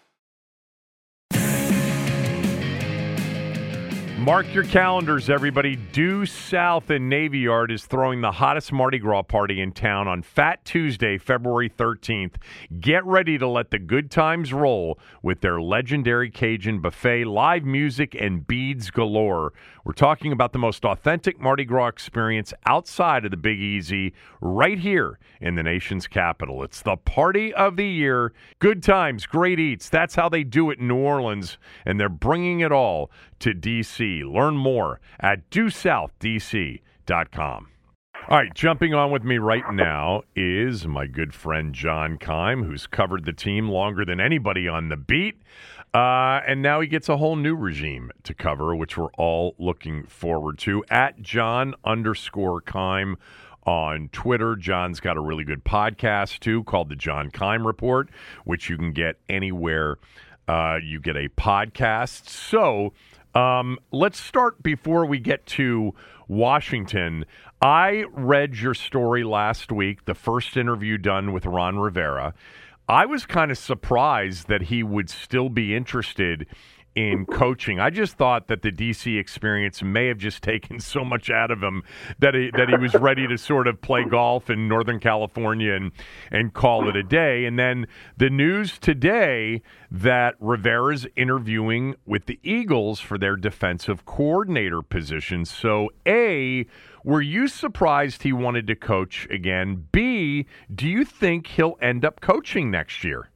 S4: Mark your calendars, everybody. Due South in Navy Yard is throwing the hottest Mardi Gras party in town on Fat Tuesday, February 13th. Get ready to let the good times roll with their legendary Cajun buffet, live music, and beads galore. We're talking about the most authentic Mardi Gras experience outside of the Big Easy, right here in the nation's capital. It's the party of the year. Good times, great eats. That's how they do it in New Orleans, and they're bringing it all to D.C. Learn more at DueSouthDC.com. All right, jumping on with me right now is my good friend John Keim, who's covered the team longer than anybody on the beat. And now he gets a whole new regime to cover, which we're all looking forward to. At John_Keim on Twitter. John's got a really good podcast, too, called The John Keim Report, which you can get anywhere you get a podcast. So let's start before we get to Washington. I read your story last week, the first interview done with Ron Rivera. I was kind of surprised that he would still be interested in coaching. I just thought that the DC experience may have just taken so much out of him that he was ready to sort of play golf in Northern California and call it a day. And then the news today that Rivera's interviewing with the Eagles for their defensive coordinator position. So A, were you surprised he wanted to coach again? B, do you think he'll end up coaching next year?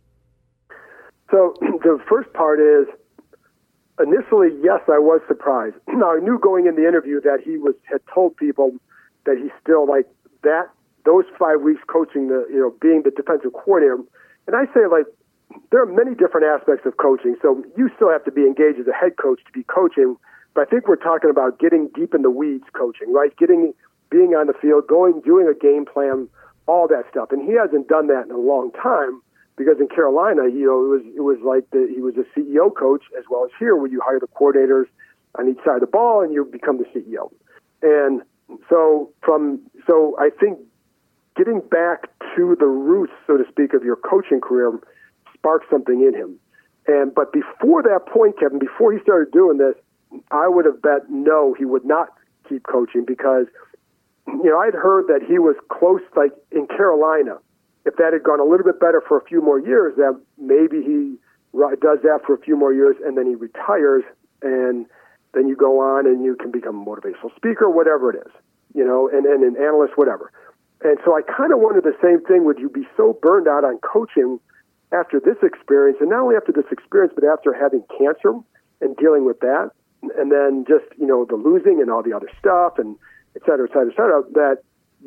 S7: So the first part is, initially, yes, I was surprised. Now, I knew going in the interview that he had told people that he still like that, those 5 weeks coaching being the defensive coordinator. And I say, like, there are many different aspects of coaching. So you still have to be engaged as a head coach to be coaching. But I think we're talking about getting deep in the weeds coaching, right? Being on the field, doing a game plan, all that stuff. And he hasn't done that in a long time. Because in Carolina, it was like he was a CEO coach as well as here, where you hire the coordinators on each side of the ball and you become the CEO. And so I think getting back to the roots, so to speak, of your coaching career sparked something in him. But before that point, Kevin, before he started doing this, I would have bet no, he would not keep coaching because I'd heard that he was close, like in Carolina. If that had gone a little bit better for a few more years, that maybe he does that for a few more years and then he retires and then you go on and you can become a motivational speaker, whatever it is, and an analyst, whatever. And so I kind of wondered the same thing. Would you be so burned out on coaching after this experience, and not only after this experience, but after having cancer and dealing with that, and then just, the losing and all the other stuff and et cetera, that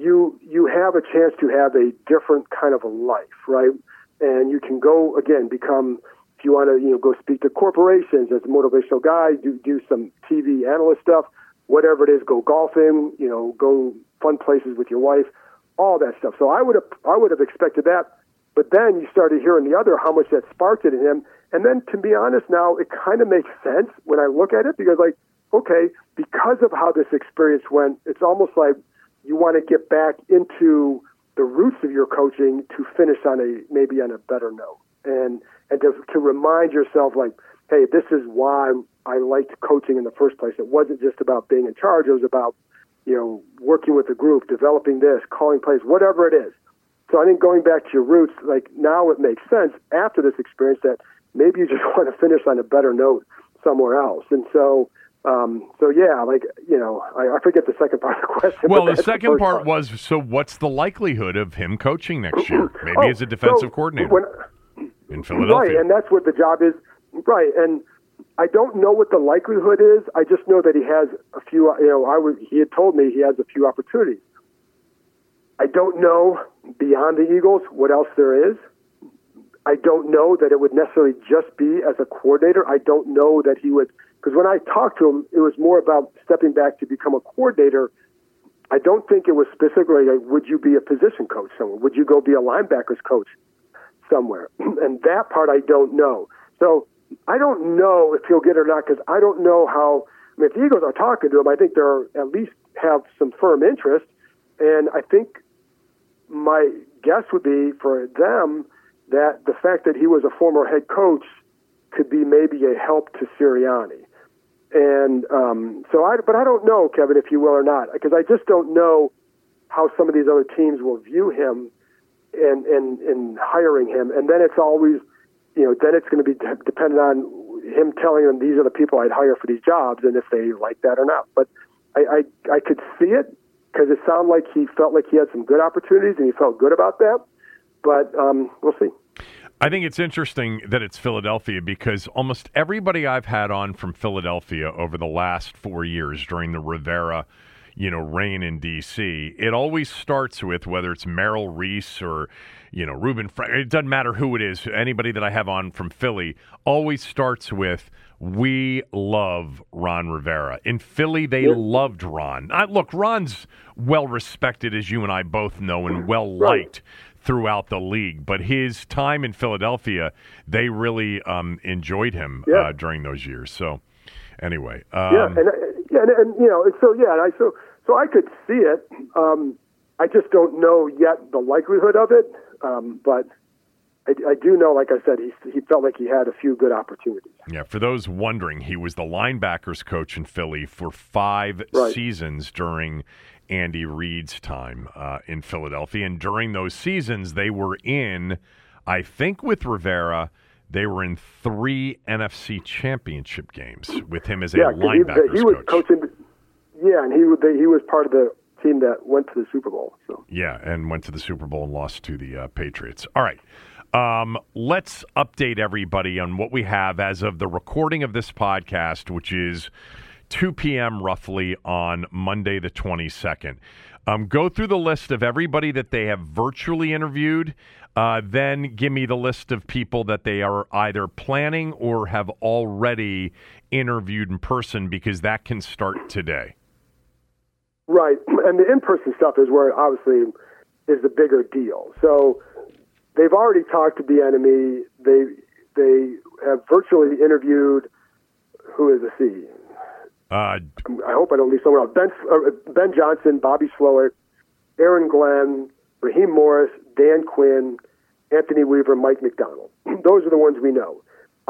S7: you have a chance to have a different kind of a life, right? And you can go, again, become, if you want to, go speak to corporations as a motivational guy, do some TV analyst stuff, whatever it is, go golfing, go fun places with your wife, all that stuff. So I would have expected that. But then you started hearing how much that sparked it in him. And then, to be honest, now it kind of makes sense when I look at it, because, okay, because of how this experience went, it's almost like you want to get back into the roots of your coaching to finish maybe on a better note. And to remind yourself, hey, this is why I liked coaching in the first place. It wasn't just about being in charge. It was about, working with a group, developing this, calling plays, whatever it is. So I think going back to your roots, now it makes sense after this experience that maybe you just want to finish on a better note somewhere else. And so, yeah, I forget the second part of the question.
S4: Well, the second part was, so what's the likelihood of him coaching next year? Maybe as a defensive coordinator in Philadelphia.
S7: Right, and that's what the job is. Right, and I don't know what the likelihood is. I just know that he has a few, he had told me he has a few opportunities. I don't know beyond the Eagles what else there is. I don't know that it would necessarily just be as a coordinator. I don't know that he would, because when I talked to him, it was more about stepping back to become a coordinator. I don't think it was specifically would you be a position coach somewhere? Would you go be a linebackers coach somewhere? And that part I don't know. So I don't know if he'll get it or not, because I don't know how. If the Eagles are talking to him, I think they're at least have some firm interest. And I think my guess would be for them that the fact that he was a former head coach could be maybe a help to Sirianni. And but I don't know, Kevin, if you will or not, because I just don't know how some of these other teams will view him in hiring him. And then it's always, then it's going to be dependent on him telling them these are the people I'd hire for these jobs and if they like that or not. But I could see it, because it sounded like he felt like he had some good opportunities and he felt good about that. But we'll see.
S4: I think it's interesting that it's Philadelphia, because almost everybody I've had on from Philadelphia over the last 4 years during the Rivera, reign in D.C., it always starts with, whether it's Merrill Reese or, Reuben Frank, it doesn't matter who it is, anybody that I have on from Philly, always starts with, we love Ron Rivera. In Philly, they loved Ron. Look, Ron's well-respected, as you and I both know, and well-liked throughout the league. But his time in Philadelphia, they really enjoyed him during those years. So, anyway. So I could see it. I just don't know yet the likelihood of it. But I do know, like I said, he felt like he had a few good opportunities. Yeah, for those wondering, he was the linebackers coach in Philly for 5 seasons during Andy Reid's time in Philadelphia. And during those seasons, they were in, I think with Rivera, they were in 3 NFC championship games with him as a linebackers
S7: he was
S4: coach.
S7: Coaching, and he was part of the team that went to the Super Bowl. So. Yeah,
S4: and went to the Super Bowl and lost to the Patriots. All right. Let's update everybody on what we have as of the recording of this podcast, which is 2 p.m. roughly on Monday the 22nd. Go through the list of everybody that they have virtually interviewed. Then give me the list of people that they are either planning or have already interviewed in person, because that can start today.
S7: Right. And the in-person stuff is where, obviously, is the bigger deal. So they've already talked to Bieniemy. They have virtually interviewed, who is the C? I hope I don't leave someone else. Ben Johnson, Bobby Slowick, Aaron Glenn, Raheem Morris, Dan Quinn, Anthony Weaver, Mike McDonald. Those are the ones we know.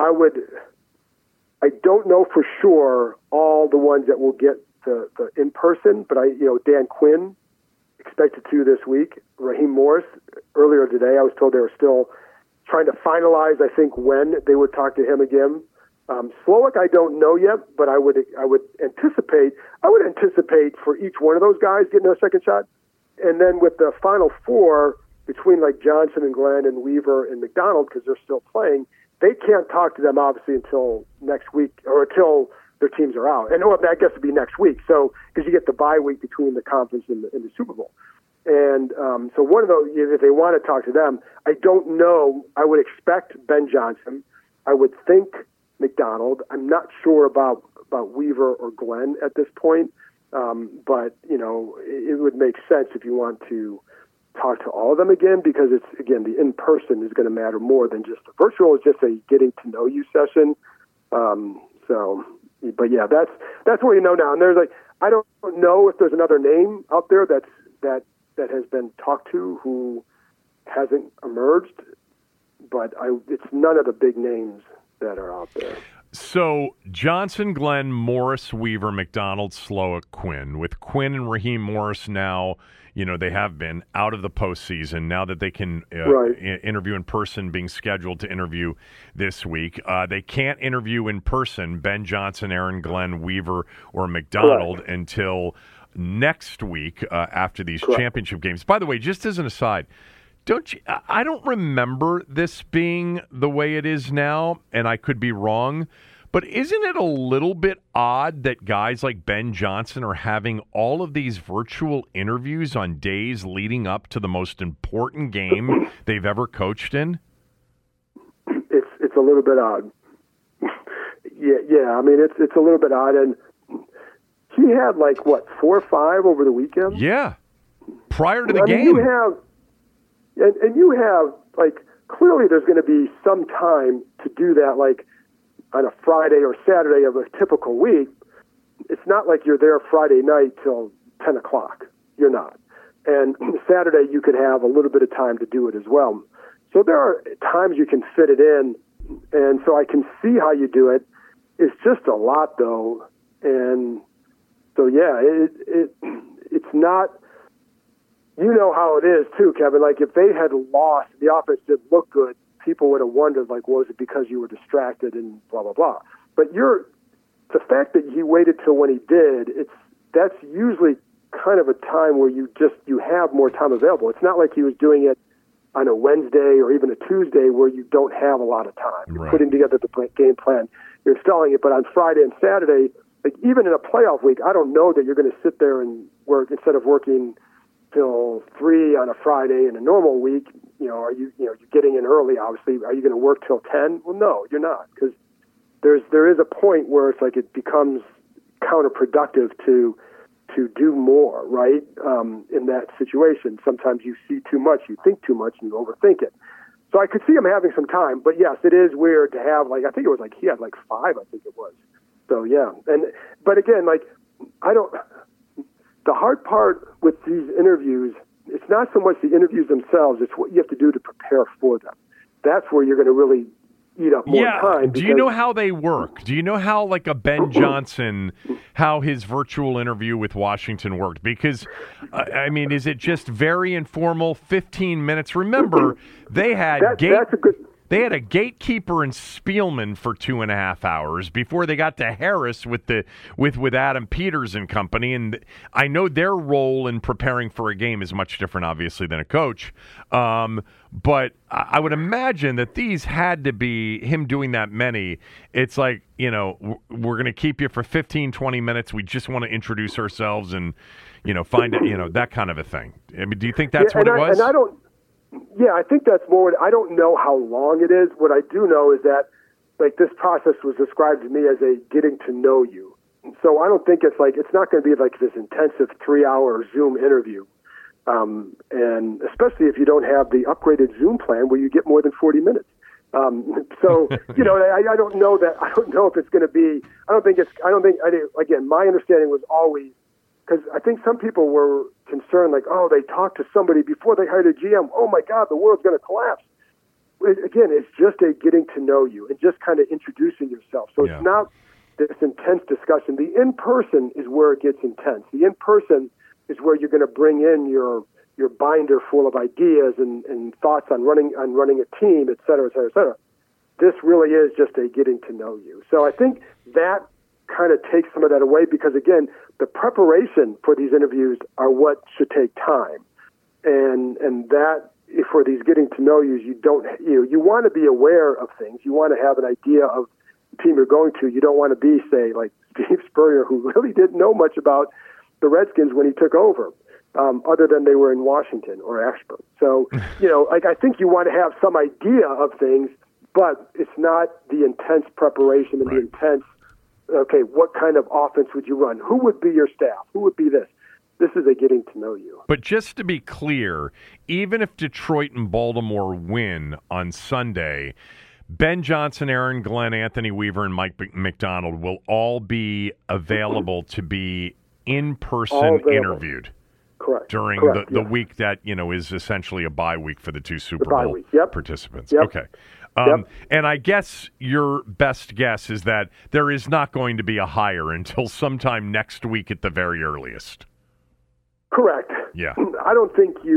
S7: I don't know for sure all the ones that will get the in-person, but Dan Quinn expected to this week. Raheem Morris, earlier today, I was told they were still trying to finalize, I think, when they would talk to him again. Slowick, I don't know yet, but I would anticipate for each one of those guys getting a second shot. And then with the final 4, between like Johnson and Glenn and Weaver and McDonald, because they're still playing, they can't talk to them obviously until next week or until their teams are out. And I guess it'd be next week. So because you get the bye week between the conference and the Super Bowl. And so one of those, if they want to talk to them, I don't know. I would expect Ben Johnson. I would think McDonald. I'm not sure about Weaver or Glenn at this point. But, it would make sense if you want to talk to all of them again, because it's, again, the in-person is going to matter more than just the virtual. Is just a getting to know you session. But yeah, that's what you know now. And there's I don't know if there's another name out there that has been talked to who hasn't emerged, but it's none of the big names that are out there.
S4: So Johnson, Glenn, Morris, Weaver, McDonald, Slowick, Quinn. With Quinn and Raheem Morris now, they have been out of the postseason. Now that they can interview in person, being scheduled to interview this week. They can't interview in person Ben Johnson, Aaron Glenn, Weaver, or McDonald until next week after these championship games. By the way, just as an aside, I don't remember this being the way it is now, and I could be wrong, but isn't it a little bit odd that guys like Ben Johnson are having all of these virtual interviews on days leading up to the most important game they've ever coached in?
S7: It's a little bit odd. Yeah. I mean, it's a little bit odd, and he had 4 or 5 over the weekend.
S4: Yeah, prior to the game.
S7: You have clearly there's going to be some time to do that, on a Friday or Saturday of a typical week. It's not like you're there Friday night till 10 o'clock. You're not. And Saturday you could have a little bit of time to do it as well. So there are times you can fit it in, and so I can see how you do it. It's just a lot, though. And so, yeah, it's not... You know how it is, too, Kevin. If they had lost, the offense didn't look good, people would have wondered, was it because you were distracted and blah, blah, blah. But the fact that he waited till when he did, that's usually kind of a time where you have more time available. It's not like he was doing it on a Wednesday or even a Tuesday where you don't have a lot of time. You're putting together the game plan, you're installing it. But on Friday and Saturday, even in a playoff week, I don't know that you're going to sit there and work instead of working till 3 on a Friday in a normal week. Are you're getting in early, obviously. Are you going to work till 10? Well, no, you're not, because there is a point where it's it becomes counterproductive to do more, right? In that situation, sometimes you see too much, you think too much, and you overthink it. So I could see him having some time, but yes, it is weird to have I think it was he had 5, I think it was. So yeah, but again, the hard part with these interviews, it's not so much the interviews themselves, it's what you have to do to prepare for them. That's where you're going to really eat up more time.
S4: Do you know how they work? Do you know how, a Ben Johnson, how his virtual interview with Washington worked? Because, is it just very informal, 15 minutes? Remember, they had They had a gatekeeper in Spielman for 2.5 hours before they got to Harris with Adam Peters and company. And I know their role in preparing for a game is much different, obviously, than a coach. But I would imagine that these had to be him doing that many. It's we're going to keep you for 15, 20 minutes. We just want to introduce ourselves and, find it, that kind of a thing. Do you think that's what it was?
S7: Yeah, I think that's more. I don't know how long it is. What I do know is that, this process was described to me as a getting to know you. So I don't think it's not going to be this intensive 3-hour Zoom interview. And especially if you don't have the upgraded Zoom plan where you get more than 40 minutes. I don't know that. I don't know if it's going to be. Again, my understanding was always, because I think some people were concerned, they talked to somebody before they hired a GM. Oh, my God, the world's going to collapse. Again, it's just a getting to know you and just kind of introducing yourself. So It's not this intense discussion. The in-person is where it gets intense. The in-person is where you're going to bring in your binder full of ideas and thoughts on running a team, et cetera, et cetera, et cetera. This really is just a getting to know you. So I think that kind of takes some of that away, because, again, the preparation for these interviews are what should take time. And that, for these getting to know yous, you want to be aware of things. You want to have an idea of the team you're going to. You don't want to be, say, like Steve Spurrier, who really didn't know much about the Redskins when he took over. other than they were in Washington or Ashburn. So, I think you want to have some idea of things, but it's not the intense preparation and the intense, okay, what kind of offense would you run? Who would be your staff? Who would be this? This is a getting to know you.
S4: But just to be clear, even if Detroit and Baltimore win on Sunday, Ben Johnson, Aaron Glenn, Anthony Weaver, and Mike McDonald will all be available to be in-person interviewed.
S7: Correct.
S4: During the week that, is essentially a bye week for the two Super Bowl participants.
S7: Yep.
S4: Okay. And I guess your best guess is that there is not going to be a hire until sometime next week at the very earliest.
S7: Correct.
S4: Yeah.
S7: I don't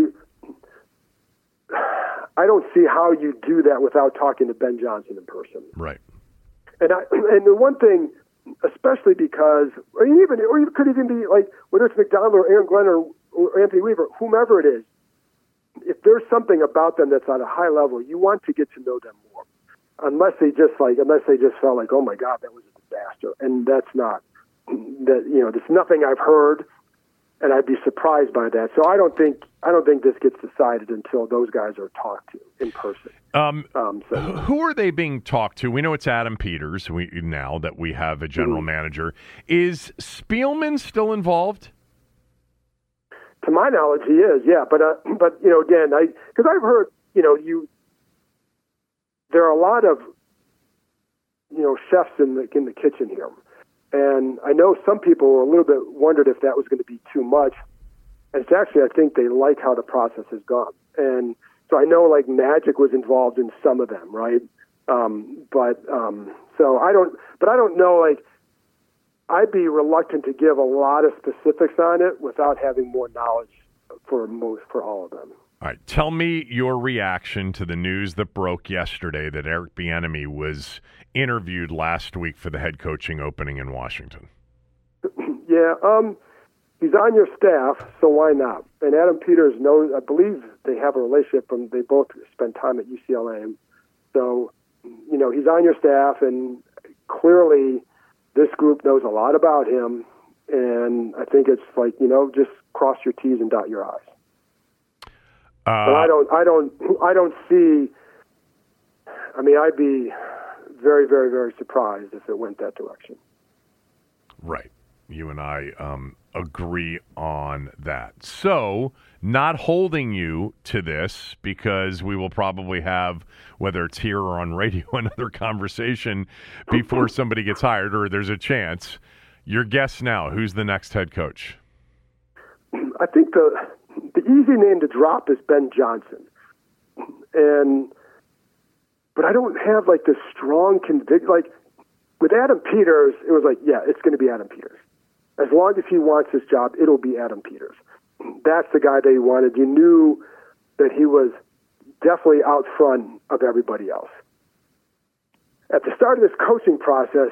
S7: see how you do that without talking to Ben Johnson in person.
S4: Right.
S7: And the one thing, especially because, or it could even be like, whether it's McDonald or Aaron Glenn or Anthony Weaver, whomever it is, if there's something about them that's at a high level, you want to get to know them more. Unless they just felt like, oh my God, that was a disaster. And that's not, there's nothing I've heard, and I'd be surprised by that. So I don't think this gets decided until those guys are talked to in person.
S4: Who are they being talked to? We know it's Adam Peters. Now that we have a general manager, is Spielman still involved?
S7: To my knowledge, he is. Yeah, but again, because I've heard there are a lot of chefs in the kitchen here. And I know some people were a little bit wondered if that was going to be too much. And it's actually, I think they like how the process has gone. And so I know like Magic was involved in some of them, right? So I don't know, like, I'd be reluctant to give a lot of specifics on it without having more knowledge for all of them.
S4: All right. Tell me your reaction to the news that broke yesterday that Eric Bieniemy was interviewed last week for the head coaching opening in Washington.
S7: Yeah, he's on your staff, so why not? And Adam Peters knows, I believe they have a relationship they both spent time at UCLA. So, he's on your staff, and clearly this group knows a lot about him. And I think it's like, just cross your T's and dot your I's. But I don't see. I mean, I'd be very, very, very surprised if it went that direction.
S4: Right. You and I agree on that. So, not holding you to this, because we will probably have, whether it's here or on radio, another conversation before somebody gets hired, or there's a chance. Your guess now, who's the next head coach?
S7: I think the easy name to drop is Ben Johnson. But I don't have like this strong conviction. Like with Adam Peters, it was like, yeah, it's going to be Adam Peters. As long as he wants his job, it'll be Adam Peters. That's the guy they wanted. You knew that he was definitely out front of everybody else. At the start of this coaching process,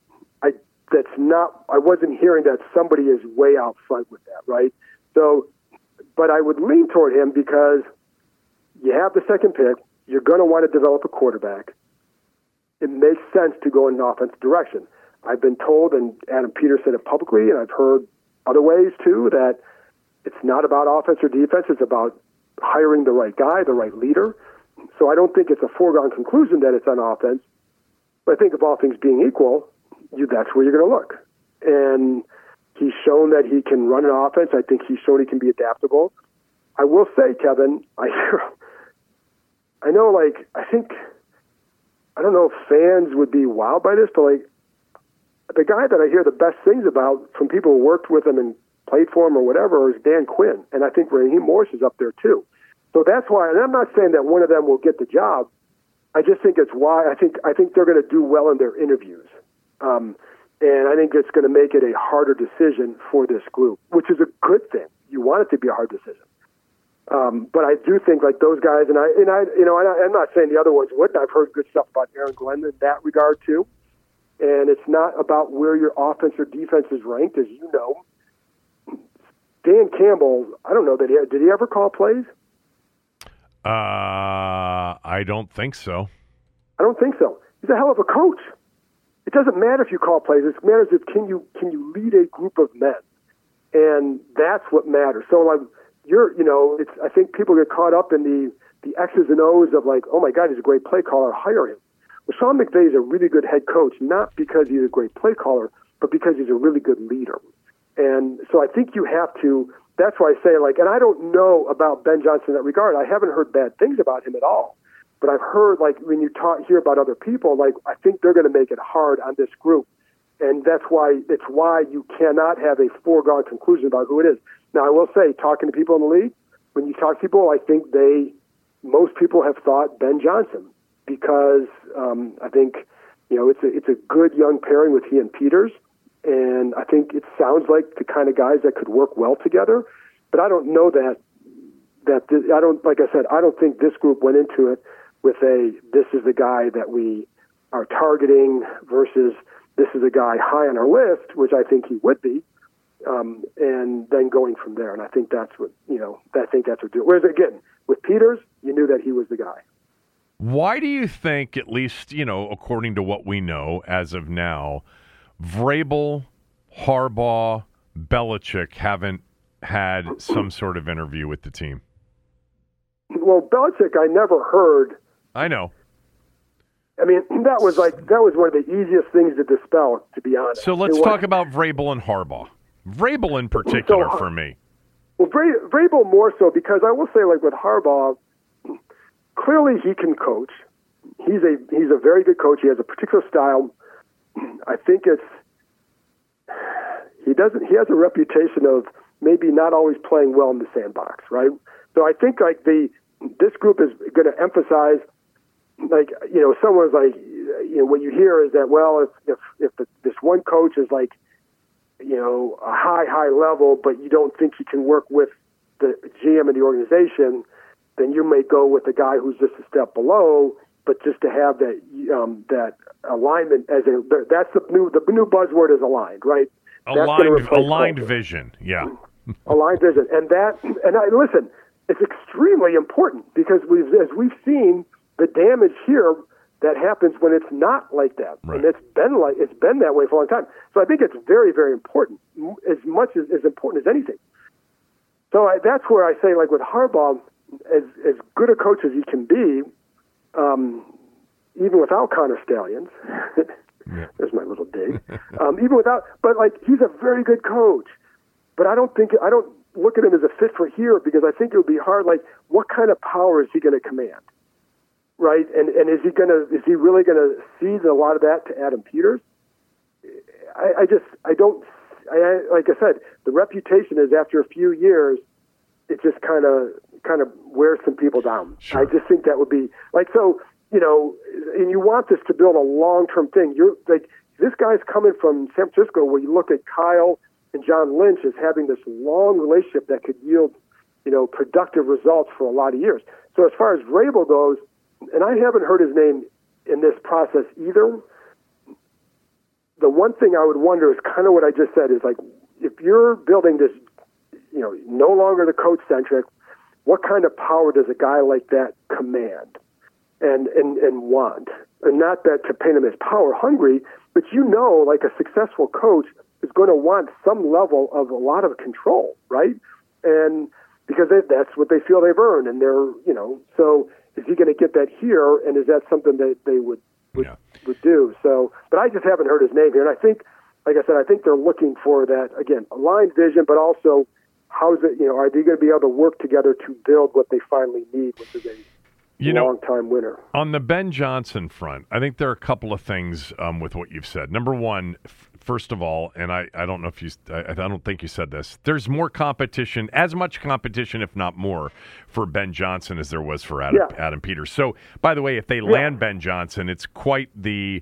S7: I wasn't hearing that somebody is way out front with that, right? So, but I would lean toward him because you have the second pick. You're going to want to develop a quarterback. It makes sense to go in an offensive direction. I've been told, and Adam Peters said it publicly, and I've heard other ways too, that it's not about offense or defense. It's about hiring the right guy, the right leader. So I don't think it's a foregone conclusion that it's on offense. But I think if all things being equal, that's where you're going to look. And he's shown that he can run an offense. I think he's shown he can be adaptable. I will say, Kevin, I know, like, I don't know if fans would be wowed by this, but, like, the guy that I hear the best things about from people who worked with him and played for him or whatever is Dan Quinn. And I think Raheem Morris is up there, too. So that's why, and I'm not saying that one of them will get the job. I just think it's why I think they're going to do well in their interviews. And I think it's going to make it a harder decision for this group, which is a good thing. You want it to be a hard decision. But I do think like those guys, and I'm not saying the other ones wouldn't. I've heard good stuff about Aaron Glenn in that regard too. And it's not about where your offense or defense is ranked, as you know. Dan Campbell, I don't know did he ever call plays?
S4: I don't think so.
S7: I don't think so. He's a hell of a coach. It doesn't matter if you call plays. It matters if can you lead a group of men, and that's what matters. So like I think people get caught up in the X's and O's of like, oh my God, he's a great play caller, hire him. Well, Sean McVay is a really good head coach, not because he's a great play caller, but because he's a really good leader. And so I think you have to, that's why I say, like, and I don't know about Ben Johnson in that regard. I haven't heard bad things about him at all. But I've heard, like, when you hear about other people, like, I think they're going to make it hard on this group. And it's why you cannot have a foregone conclusion about who it is. Now, I will say, talking to people in the league, when you talk to people, I think most people have thought Ben Johnson because I think, it's a good young pairing with he and Peters. And I think it sounds like the kind of guys that could work well together. But I don't know like I said, I don't think this group went into it with this is the guy that we are targeting versus this is a guy high on our list, which I think he would be, and then going from there. And I think that's what, whereas again, with Peters, you knew that he was the guy.
S4: Why do you think, at least, according to what we know as of now, Vrabel, Harbaugh, Belichick haven't had some sort of interview with the team?
S7: Well, Belichick, I never heard.
S4: I know.
S7: I mean, that was one of the easiest things to dispel, to be honest.
S4: So let's talk about Vrabel and Harbaugh. Vrabel in particular for me.
S7: Well, Vrabel more so because I will say, like with Harbaugh, clearly he can coach. He's a very good coach. He has a particular style. I think he has a reputation of maybe not always playing well in the sandbox, right? So I think like this group is going to emphasize, like, someone's like, what you hear is that, well, if this one coach is like, a high level, but you don't think he can work with the GM and the organization, then you may go with the guy who's just a step below. But just to have that alignment that's the new buzzword is aligned, right?
S4: Aligned vision, yeah.
S7: Aligned vision, listen, it's extremely important because as we've seen the damage here that happens when it's not like that,
S4: right.
S7: And it's been that way for a long time. So I think it's very, very important, as much as important as anything. So that's where I say, like with Harbaugh, as good a coach as he can be. Even without Connor Stallions, there's my little dig. Even without, but like he's a very good coach. But I don't look at him as a fit for here because I think it would be hard. Like, what kind of power is he going to command, right? And is he really going to cede a lot of that to Adam Peters? I don't. Like I said, the reputation is after a few years, it just kind of wears some people down. Sure. I just think that would be like so. And you want this to build a long-term thing. You're like, this guy's coming from San Francisco where you look at Kyle and John Lynch as having this long relationship that could yield, productive results for a lot of years. So as far as Vrabel goes, and I haven't heard his name in this process either, the one thing I would wonder is kind of what I just said is like, if you're building this, no longer the coach-centric, what kind of power does a guy like that command? And want, and not that to paint him as power hungry, but like a successful coach is going to want some level of a lot of control, right? And because that's what they feel they've earned, and they're so is he going to get that here, and is that something that they would do? So, but I just haven't heard his name here, and I think, like I said, I think they're looking for that again, aligned vision, but also how's it? Are they going to be able to work together to build what they finally need, which is a long-time winner.
S4: On the Ben Johnson front, I think there are a couple of things with what you've said. Number one, first of all, and I don't know if I don't think you said this. There's more competition, as much competition, if not more, for Ben Johnson as there was for Adam Peters. So, by the way, if they land Ben Johnson, it's quite the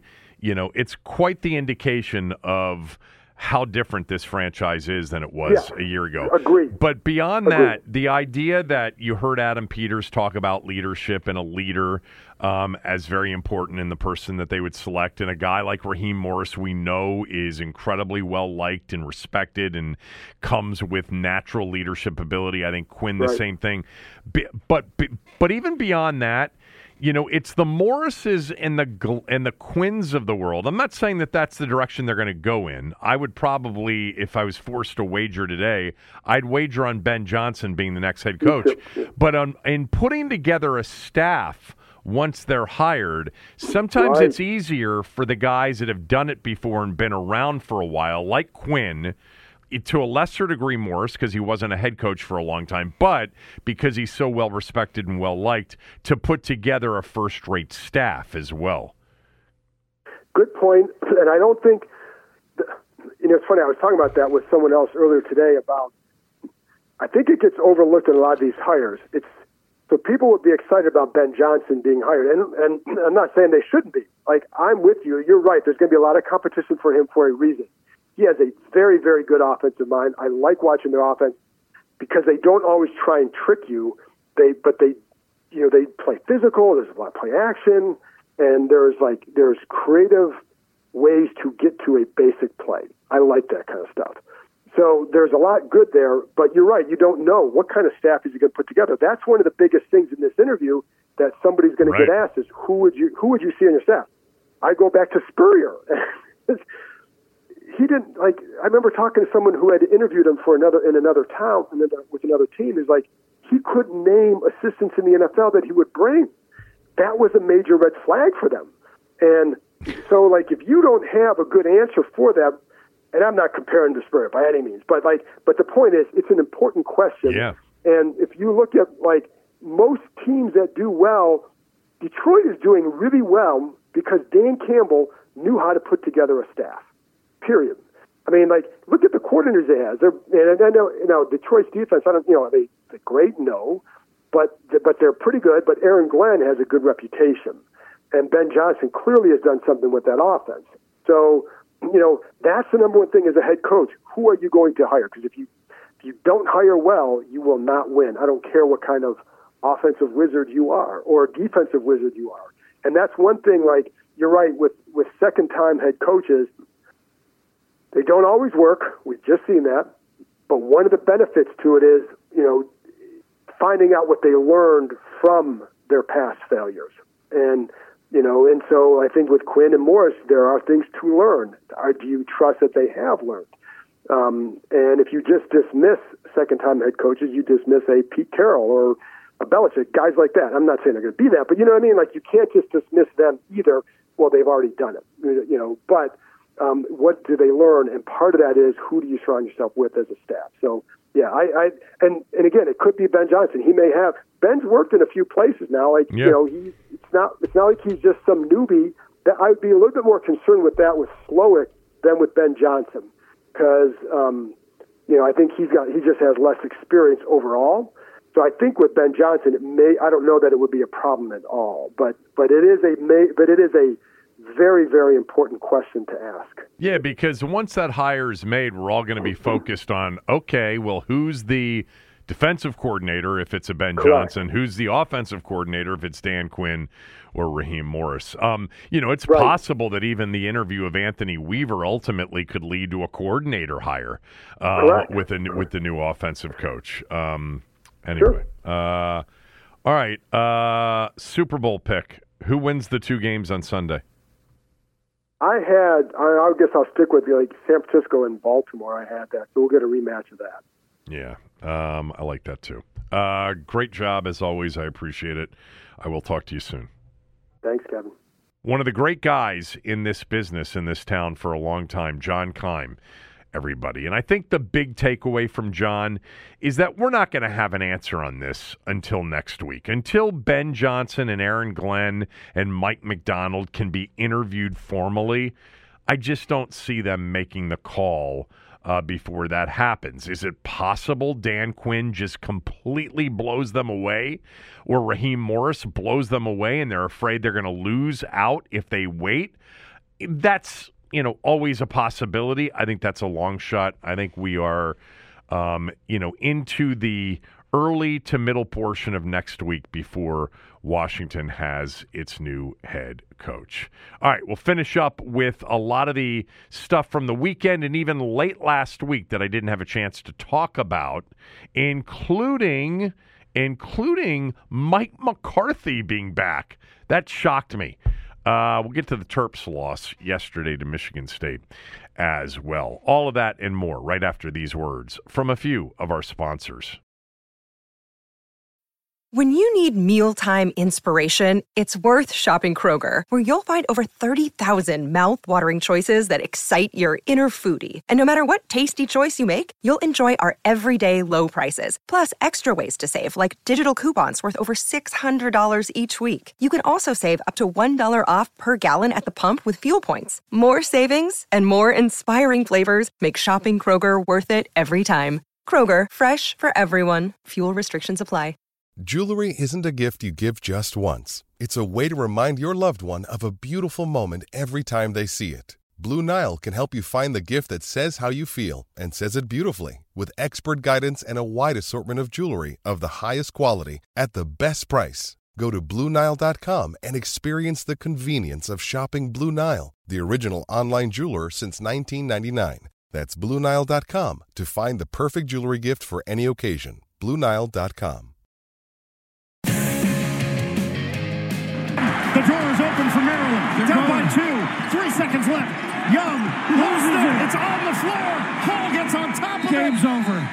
S4: indication of how different this franchise is than it was a year ago.
S7: Agreed.
S4: But beyond that, the idea that you heard Adam Peters talk about leadership and a leader as very important in the person that they would select, and a guy like Raheem Morris we know is incredibly well-liked and respected and comes with natural leadership ability. I think Quinn, the same thing. But even beyond that, It's the Morrises and the Quinns of the world. I'm not saying that that's the direction they're going to go in. I would probably, if I was forced to wager today, I'd wager on Ben Johnson being the next head coach. But in putting together a staff once they're hired, sometimes it's easier for the guys that have done it before and been around for a while, like Quinn, to a lesser degree Morris, because he wasn't a head coach for a long time, but because he's so well respected and well liked, to put together a first-rate staff as well.
S7: Good point. And I don't think, it's funny, I was talking about that with someone else earlier today about, I think it gets overlooked in a lot of these hires. So people would be excited about Ben Johnson being hired. And I'm not saying they shouldn't be. Like, I'm with you. You're right. There's going to be a lot of competition for him for a reason. He has a very, very good offensive mind. I like watching their offense because they don't always try and trick you. They play physical. There's a lot of play action, and there's creative ways to get to a basic play. I like that kind of stuff. So there's a lot good there, but you're right. You don't know what kind of staff is he going to put together. That's one of the biggest things in this interview that somebody's going to get asked is who would you see on your staff? I go back to Spurrier. He didn't I remember talking to someone who had interviewed him in another town and then with another team. He's like, he couldn't name assistants in the NFL that he would bring. That was a major red flag for them. And so if you don't have a good answer for that, and I'm not comparing to Spurrier by any means, but the point is, it's an important question.
S4: Yeah.
S7: And if you look at most teams that do well, Detroit is doing really well because Dan Campbell knew how to put together a staff. Period. I mean, look at the coordinators they have. And I know, Detroit's defense. Are they great? No, but they're pretty good. But Aaron Glenn has a good reputation, and Ben Johnson clearly has done something with that offense. So, that's the number one thing as a head coach. Who are you going to hire? Because if you don't hire well, you will not win. I don't care what kind of offensive wizard you are or defensive wizard you are. And that's one thing. You're right with second-time head coaches. They don't always work. We've just seen that. But one of the benefits to it is, finding out what they learned from their past failures. And so I think with Quinn and Morris, there are things to learn. Do you trust that they have learned? And if you just dismiss second-time head coaches, you dismiss a Pete Carroll or a Belichick, guys like that. I'm not saying they're going to be that, but you know what I mean? You can't just dismiss them either. Well, they've already done it, but what do they learn? And part of that is who do you surround yourself with as a staff? So, yeah, and again, it could be Ben Johnson. He may have Ben's worked in a few places now. it's not like he's just some newbie. That I'd be a little bit more concerned with that with Slowick than with Ben Johnson because I think he just has less experience overall. So I think with Ben Johnson, I don't know that it would be a problem at all, but it is a very, very important question to ask.
S4: Yeah, because once that hire is made, we're all going to be focused on, okay, well, who's the defensive coordinator if it's a Ben Johnson? Who's the offensive coordinator if it's Dan Quinn or Raheem Morris? It's possible that even the interview of Anthony Weaver ultimately could lead to a coordinator hire with the new offensive coach. Anyway, all right, Super Bowl pick. Who wins the two games on Sunday?
S7: I guess I'll stick with San Francisco and Baltimore. I had that, so we'll get a rematch of that.
S4: Yeah, I like that too. Great job as always. I appreciate it. I will talk to you soon.
S7: Thanks, Kevin.
S4: One of the great guys in this business, in this town for a long time, John Keim, everybody. And I think the big takeaway from John is that we're not going to have an answer on this until next week. Until Ben Johnson and Aaron Glenn and Mike McDonald can be interviewed formally, I just don't see them making the call before that happens. Is it possible Dan Quinn just completely blows them away, or Raheem Morris blows them away and they're afraid they're going to lose out if they wait? That's, always a possibility. I think that's a long shot. I think we are, into the early to middle portion of next week before Washington has its new head coach. All right, we'll finish up with a lot of the stuff from the weekend and even late last week that I didn't have a chance to talk about, including including Mike McCarthy being back. That shocked me. We'll get to the Terps loss yesterday to Michigan State as well. All of that and more right after these words from a few of our sponsors.
S8: When you need mealtime inspiration, it's worth shopping Kroger, where you'll find over 30,000 mouth-watering choices that excite your inner foodie. And no matter what tasty choice you make, you'll enjoy our everyday low prices, plus extra ways to save, like digital coupons worth over $600 each week. You can also save up to $1 off per gallon at the pump with fuel points. More savings and more inspiring flavors make shopping Kroger worth it every time. Kroger, fresh for everyone. Fuel restrictions apply.
S9: Jewelry isn't a gift you give just once. It's a way to remind your loved one of a beautiful moment every time they see it. Blue Nile can help you find the gift that says how you feel and says it beautifully, with expert guidance and a wide assortment of jewelry of the highest quality at the best price. Go to BlueNile.com and experience the convenience of shopping Blue Nile, the original online jeweler since 1999. That's BlueNile.com to find the perfect jewelry gift for any occasion. BlueNile.com.
S3: The door is open for Maryland. Down by 2. 3 seconds left. Young loses it. It's on the floor. Hall gets on top of it. Game's over.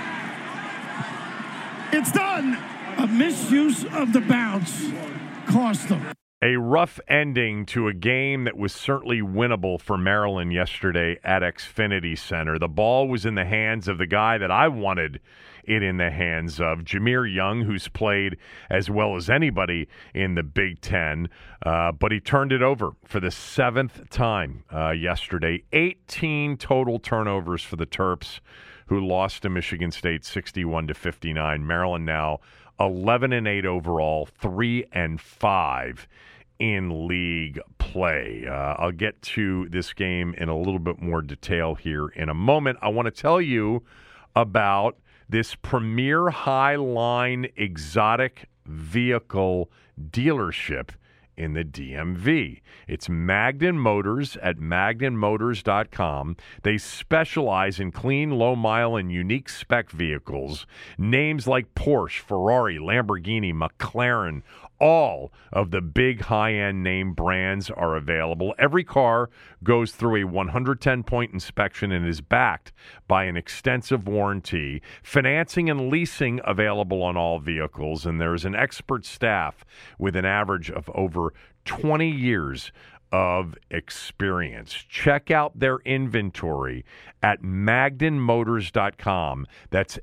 S3: It's done. A misuse of the bounce cost them.
S4: A rough ending to a game that was certainly winnable for Maryland yesterday at Xfinity Center. The ball was in the hands of the guy that I wanted it in the hands of, Jahmir Young, who's played as well as anybody in the Big Ten, but he turned it over for the 7th time yesterday. 18 total turnovers for the Terps, who lost to Michigan State 61-59. Maryland now 11-8 overall, 3-5 in league play. I'll get to this game in a little bit more detail here in a moment. I want to tell you about this Premier Highline exotic vehicle dealership in the DMV. It's Magden Motors at magdenmotors.com. They specialize in clean, low-mile, and unique spec vehicles. Names like Porsche, Ferrari, Lamborghini, McLaren, all of the big high-end name brands are available. Every car goes through a 110-point inspection and is backed by an extensive warranty. Financing and leasing available on all vehicles, and there's an expert staff with an average of over 20 years of experience. Check out their inventory at magdenmotors.com. That's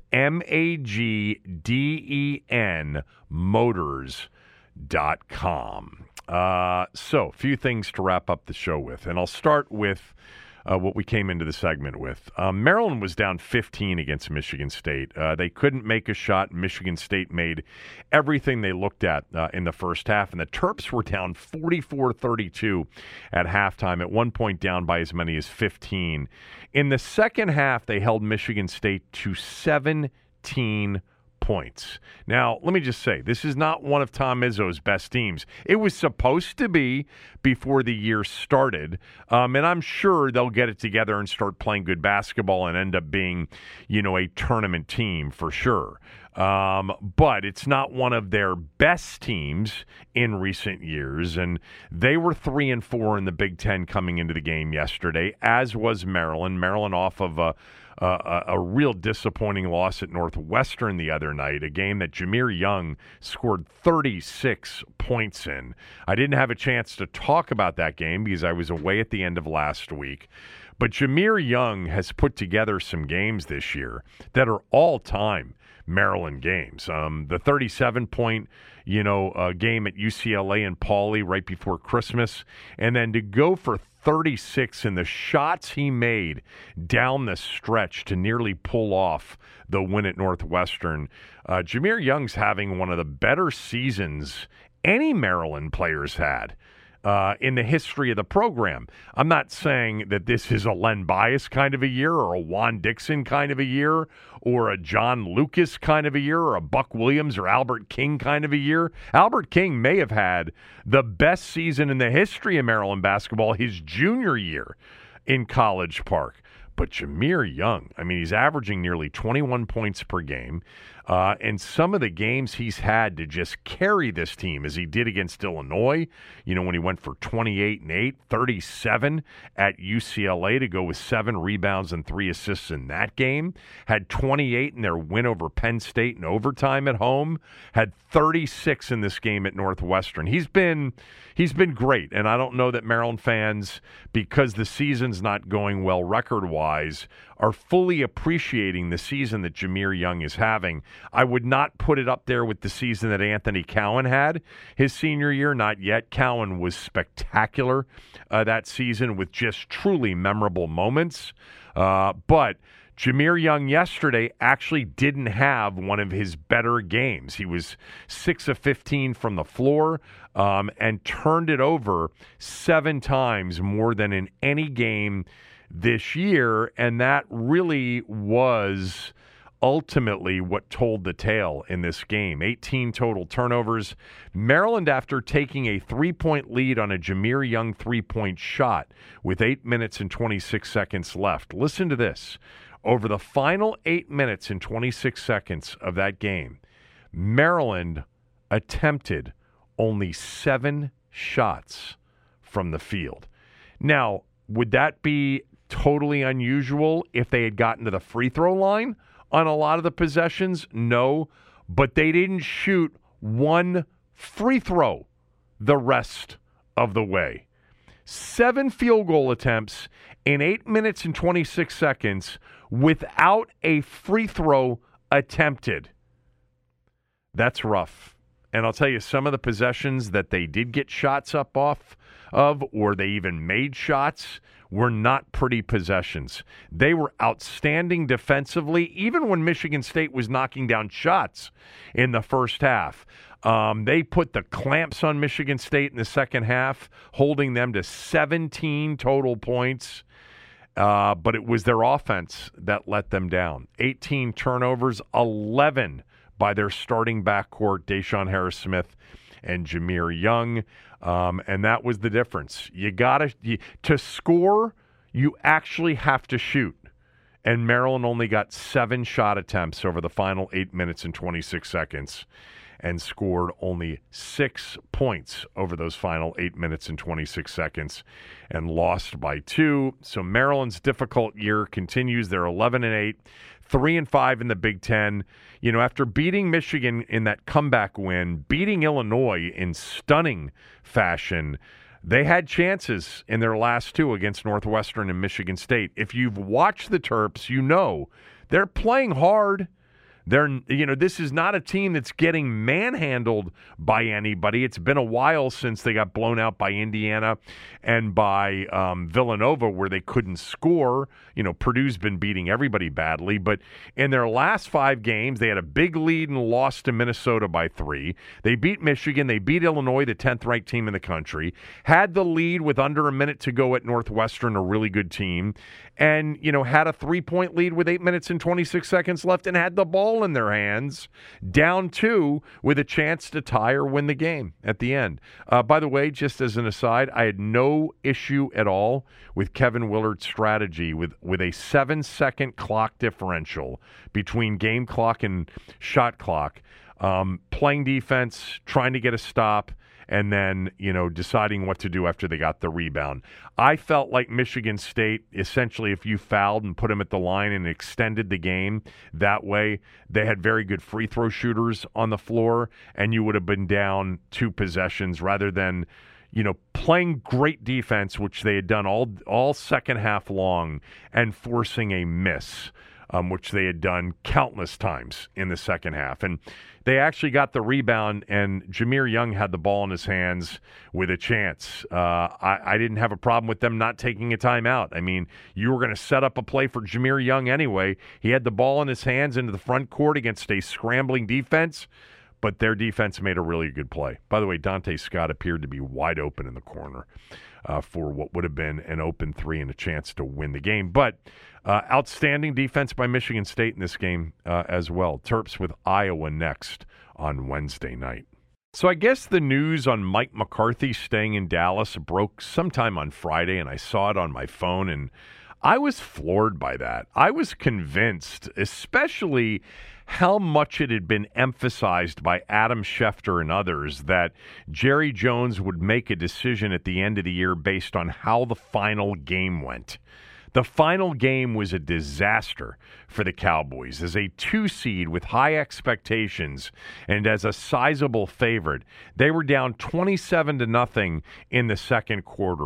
S4: MAGDEN Motors.com. So, a few things to wrap up the show with, and I'll start with what we came into the segment with. Maryland was down 15 against Michigan State. They couldn't make a shot. Michigan State made everything they looked at in the first half, and the Terps were down 44-32 at halftime, at one point down by as many as 15. In the second half, they held Michigan State to 17 points. Now, let me just say, this is not one of Tom Izzo's best teams. It was supposed to be before the year started, and I'm sure they'll get it together and start playing good basketball and end up being, a tournament team for sure. But it's not one of their best teams in recent years, and they were 3-4 in the Big Ten coming into the game yesterday, as was Maryland. Maryland off of a real disappointing loss at Northwestern the other night, a game that Jahmir Young scored 36 points in. I didn't have a chance to talk about that game because I was away at the end of last week. But Jahmir Young has put together some games this year that are all-time Maryland games. The 37-point, game at UCLA and Pauley right before Christmas, and then to go for 36 in the shots he made down the stretch to nearly pull off the win at Northwestern. Jahmir Young's having one of the better seasons any Maryland player's had in the history of the program. I'm not saying that this is a Len Bias kind of a year or a Juan Dixon kind of a year or a John Lucas kind of a year or a Buck Williams or Albert King kind of a year. Albert King may have had the best season in the history of Maryland basketball his junior year in College Park. But Jahmir Young, he's averaging nearly 21 points per game. And some of the games he's had to just carry this team, as he did against Illinois, when he went for 28 and 8, 37 at UCLA to go with 7 rebounds and 3 assists in that game, had 28 in their win over Penn State in overtime at home, had 36 in this game at Northwestern. He's been great, and I don't know that Maryland fans, because the season's not going well record-wise, are fully appreciating the season that Jahmir Young is having. I would not put it up there with the season that Anthony Cowan had his senior year, not yet. Cowan was spectacular that season with just truly memorable moments. But Jahmir Young yesterday actually didn't have one of his better games. He was 6 of 15 from the floor and turned it over 7 times more than in any game this year, and that really was ultimately what told the tale in this game. 18 total turnovers. Maryland, after taking a 3-point lead on a Jahmir Young 3-point shot with 8 minutes and 26 seconds left. Listen to this. Over the final 8 minutes and 26 seconds of that game, Maryland attempted only 7 shots from the field. Now, would that be totally unusual if they had gotten to the free throw line on a lot of the possessions? No, but they didn't shoot one free throw the rest of the way. 7 field goal attempts in 8 minutes and 26 seconds without a free throw attempted. That's rough. And I'll tell you, some of the possessions that they did get shots up off of, or they even made shots, were not pretty possessions. They were outstanding defensively, even when Michigan State was knocking down shots in the first half. They put the clamps on Michigan State in the second half, holding them to 17 total points. But it was their offense that let them down. 18 turnovers, 11 by their starting backcourt, Deshaun Harris-Smith and Jahmir Young. And that was the difference. To score, you actually have to shoot. And Maryland only got 7 shot attempts over the final 8 minutes and 26 seconds and scored only 6 points over those final 8 minutes and 26 seconds and lost by 2. So Maryland's difficult year continues. They're 11-8, 3-5 in the Big Ten. After beating Michigan in that comeback win, beating Illinois in stunning fashion, they had chances in their last 2 against Northwestern and Michigan State. If you've watched the Terps, they're playing hard. This is not a team that's getting manhandled by anybody. It's been a while since they got blown out by Indiana and by Villanova, where they couldn't score. Purdue's been beating everybody badly, but in their last 5 games, they had a big lead and lost to Minnesota by 3. They beat Michigan. They beat Illinois, the 10th-ranked team in the country. Had the lead with under a minute to go at Northwestern, a really good team, and had a 3-point lead with 8 minutes and 26 seconds left, and had the ball in their hands, down 2 with a chance to tie or win the game at the end. By the way, just as an aside, I had no issue at all with Kevin Willard's strategy with a 7-second clock differential between game clock and shot clock, playing defense, trying to get a stop, and then, deciding what to do after they got the rebound. I felt like Michigan State, essentially, if you fouled and put them at the line and extended the game that way, they had very good free throw shooters on the floor, and you would have been down 2 possessions rather than, playing great defense, which they had done all second half long, and forcing a miss, which they had done countless times in the second half. And they actually got the rebound, and Jahmir Young had the ball in his hands with a chance. I didn't have a problem with them not taking a timeout. I mean, you were going to set up a play for Jahmir Young anyway. He had the ball in his hands into the front court against a scrambling defense, but their defense made a really good play. By the way, Dante Scott appeared to be wide open in the corner for what would have been an open 3 and a chance to win the game. But outstanding defense by Michigan State in this game as well. Terps with Iowa next on Wednesday night. So I guess the news on Mike McCarthy staying in Dallas broke sometime on Friday, and I saw it on my phone, and I was floored by that. I was convinced, especially how much it had been emphasized by Adam Schefter and others that Jerry Jones would make a decision at the end of the year based on how the final game went. The final game was a disaster for the Cowboys. As a 2 seed with high expectations and as a sizable favorite, they were down 27-0 in the second quarter,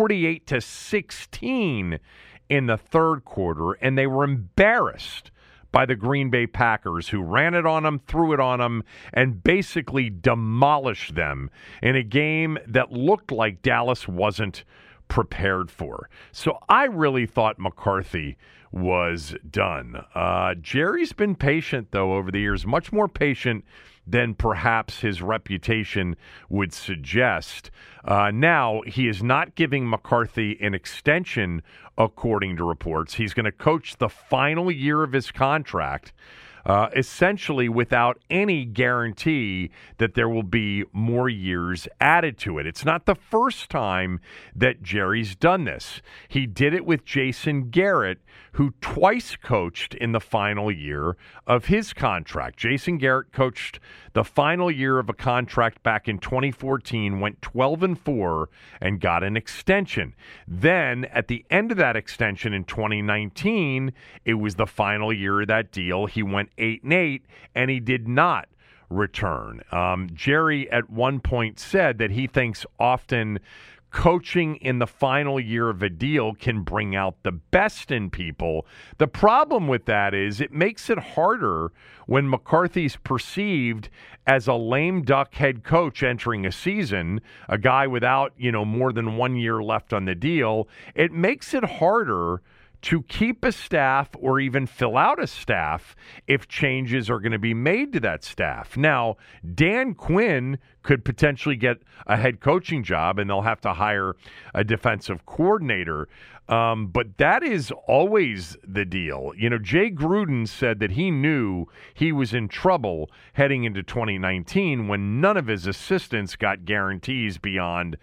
S4: 48-16 in the third quarter, and they were embarrassed by the Green Bay Packers, who ran it on them, threw it on them, and basically demolished them in a game that looked like Dallas wasn't prepared for. So I really thought McCarthy was done. Jerry's been patient, though, over the years, much more patient than perhaps his reputation would suggest. Now, he is not giving McCarthy an extension, according to reports. He's going to coach the final year of his contract, essentially without any guarantee that there will be more years added to it. It's not the first time that Jerry's done this. He did it with Jason Garrett, who twice coached in the final year of his contract. Jason Garrett coached the final year of a contract back in 2014, went 12-4, and got an extension. Then, at the end of that extension in 2019, it was the final year of that deal. He went 8-8, and he did not return. Jerry at one point said that he thinks often coaching in the final year of a deal can bring out the best in people. The problem with that is it makes it harder when McCarthy's perceived as a lame duck head coach entering a season, a guy without, more than 1 year left on the deal. It makes it harder to keep a staff or even fill out a staff if changes are going to be made to that staff. Now, Dan Quinn could potentially get a head coaching job, and they'll have to hire a defensive coordinator. But that is always the deal. Jay Gruden said that he knew he was in trouble heading into 2019 when none of his assistants got guarantees beyond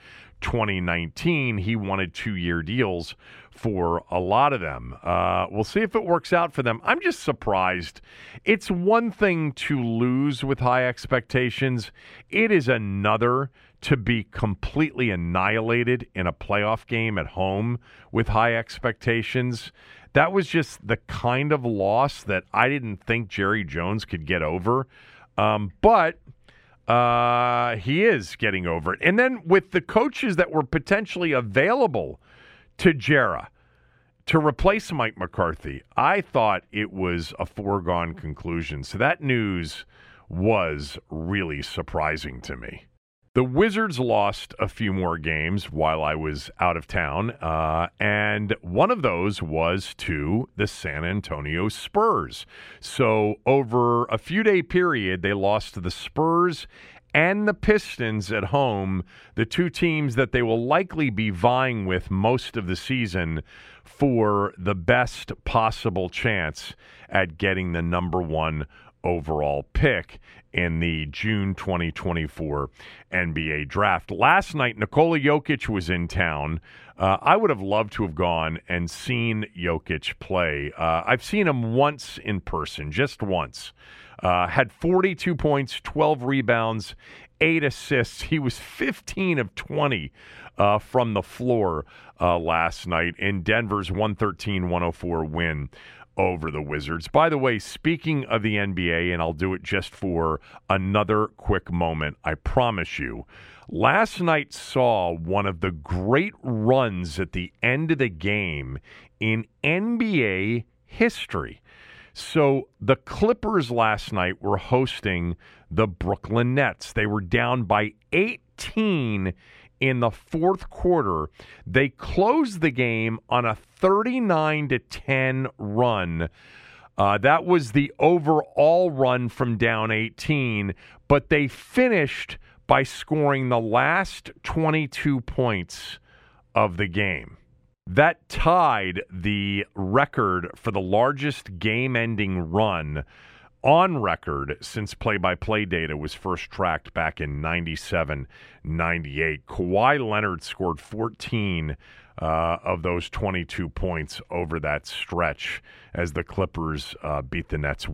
S4: 2019. He wanted 2-year deals for a lot of them. We'll see if it works out for them. I'm just surprised. It's one thing to lose with high expectations. It is another to be completely annihilated in a playoff game at home with high expectations. That was just the kind of loss that I didn't think Jerry Jones could get over. But he is getting over it. And then with the coaches that were potentially available to Jera to replace Mike McCarthy, I thought it was a foregone conclusion. So that news was really surprising to me. The Wizards lost a few more games while I was out of town, and one of those was to the San Antonio Spurs. So over a few-day period, they lost to the Spurs and the Pistons at home, the two teams that they will likely be vying with most of the season for the best possible chance at getting the number 1 overall pick in the June 2024 NBA draft. Last night, Nikola Jokic was in town. I would have loved to have gone and seen Jokic play. I've seen him once in person, just once. Had 42 points, 12 rebounds, 8 assists. He was 15 of 20 from the floor last night in Denver's 113-104 win over the Wizards. By the way, speaking of the NBA, and I'll do it just for another quick moment, I promise you, last night saw one of the great runs at the end of the game in NBA history. So the Clippers last night were hosting the Brooklyn Nets. They were down by 18 in the fourth quarter. They closed the game on a 39-10 run. That was the overall run from down 18, but they finished by scoring the last 22 points of the game. That tied the record for the largest game-ending run on record since play-by-play data was first tracked back in 97-98. Kawhi Leonard scored 14 of those 22 points over that stretch as the Clippers beat the Nets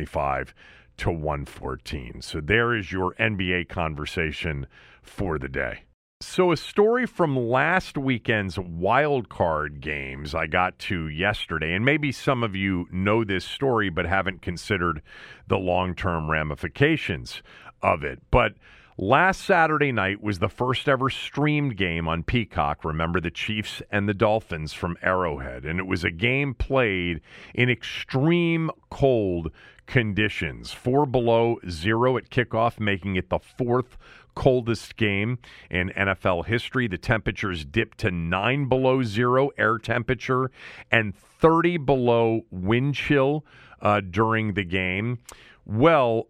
S4: 125-114. So there is your NBA conversation for the day. So a story from last weekend's wild card games I got to yesterday, and maybe some of you know this story but haven't considered the long-term ramifications of it. But last Saturday night was the first ever streamed game on Peacock. Remember the Chiefs and the Dolphins from Arrowhead. And it was a game played in extreme cold conditions. 4 below zero at kickoff, making it the fourth coldest game in NFL history. The temperatures dipped to 9 below zero air temperature and 30 below wind chill during the game. Well,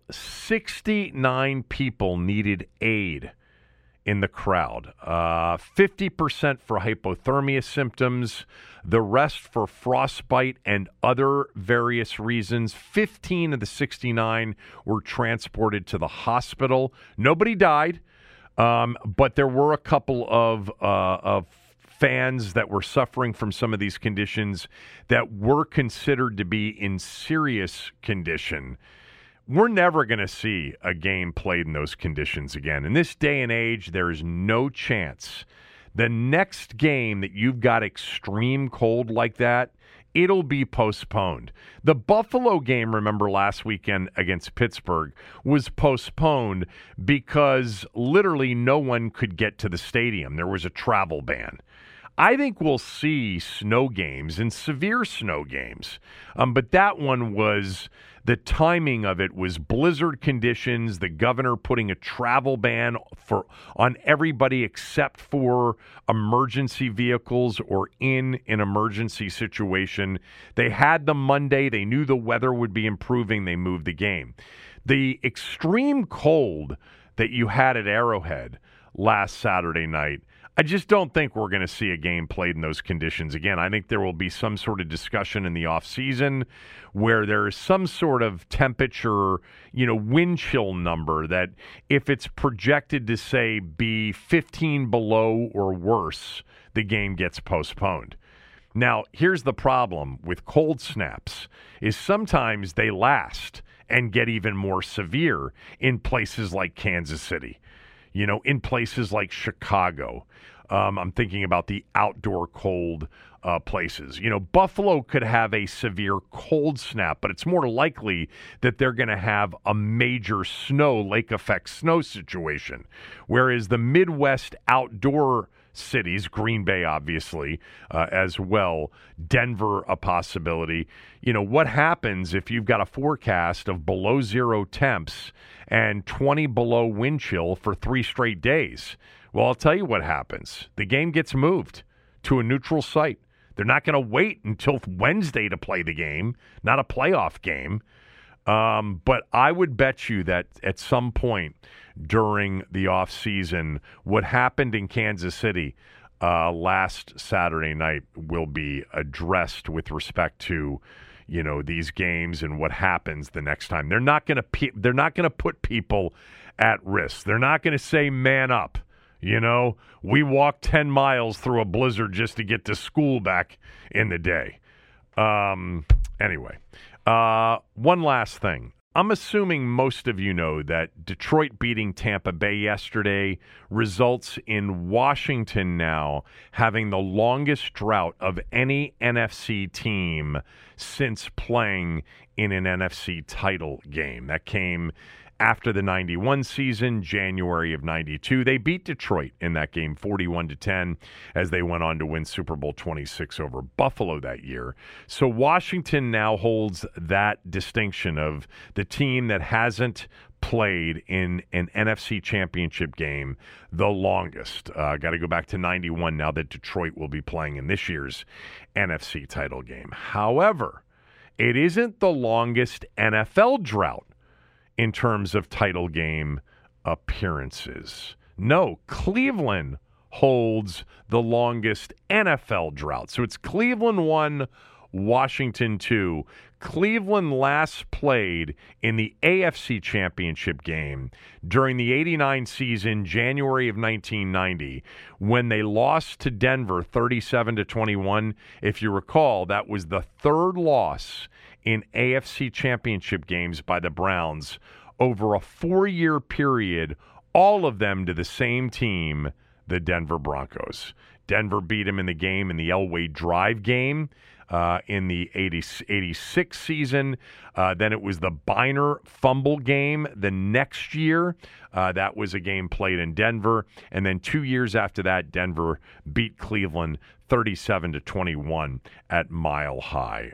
S4: 69 people needed aid in the crowd. 50% for hypothermia symptoms, the rest for frostbite and other various reasons. 15 of the 69 were transported to the hospital. Nobody died, but there were a couple of fans that were suffering from some of these conditions that were considered to be in serious condition. We're never going to see a game played in those conditions again. In this day and age, there is no chance. The next game that you've got extreme cold like that, it'll be postponed. The Buffalo game, remember, last weekend against Pittsburgh was postponed because literally no one could get to the stadium. There was a travel ban. I think we'll see snow games and severe snow games, but that one was... The timing of it was blizzard conditions, the governor putting a travel ban on everybody except for emergency vehicles or in an emergency situation. They had them Monday. They knew the weather would be improving. They moved the game. The extreme cold that you had at Arrowhead last Saturday night, I just don't think we're going to see a game played in those conditions again. I think there will be some sort of discussion in the offseason where there is some sort of temperature, wind chill number that if it's projected to, say, be 15 below or worse, the game gets postponed. Now, here's the problem with cold snaps is sometimes they last and get even more severe in places like Kansas City. In places like Chicago. I'm thinking about the outdoor cold places. Buffalo could have a severe cold snap, but it's more likely that they're going to have a major lake effect snow situation. Whereas the Midwest outdoor cities, Green Bay obviously as well, Denver a possibility. What happens if you've got a forecast of below zero temps and 20 below wind chill for 3 straight days? Well, I'll tell you what happens. The game gets moved to a neutral site. They're not going to wait until Wednesday to play the game, not a playoff game. But I would bet you that at some point during the offseason, what happened in Kansas City last Saturday night will be addressed with respect to these games and what happens the next time. They're not going to put people at risk. They're not going to say man up. We walked 10 miles through a blizzard just to get to school back in the day. Anyway, one last thing. I'm assuming most of you know that Detroit beating Tampa Bay yesterday results in Washington now having the longest drought of any NFC team since playing in an NFC title game. That came after the 91 season, January of 92. They beat Detroit in that game 41-10 as they went on to win Super Bowl 26 over Buffalo that year. So Washington now holds that distinction of the team that hasn't played in an NFC championship game the longest. Got to go back to 91 now that Detroit will be playing in this year's NFC title game. However, it isn't the longest NFL drought in terms of title game appearances. No, Cleveland holds the longest NFL drought. So it's Cleveland 1, Washington 2. Cleveland last played in the AFC Championship game during the 89 season, January of 1990, when they lost to Denver 37-21. If you recall, that was the third loss in AFC Championship games by the Browns over a 4-year period, all of them to the same team, the Denver Broncos. Denver beat them in the game in the Elway Drive game. In the 86 season. Then it was the Biner fumble game the next year. That was a game played in Denver. And then 2 years after that, Denver beat Cleveland 37-21 at Mile High.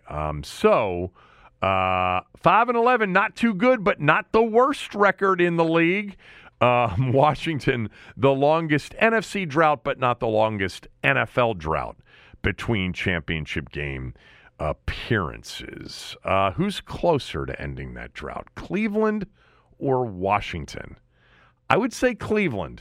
S4: 5-11, not too good, but not the worst record in the league. Washington, the longest NFC drought, but not the longest NFL drought between championship game appearances. Who's closer to ending that drought, Cleveland or Washington? I would say Cleveland.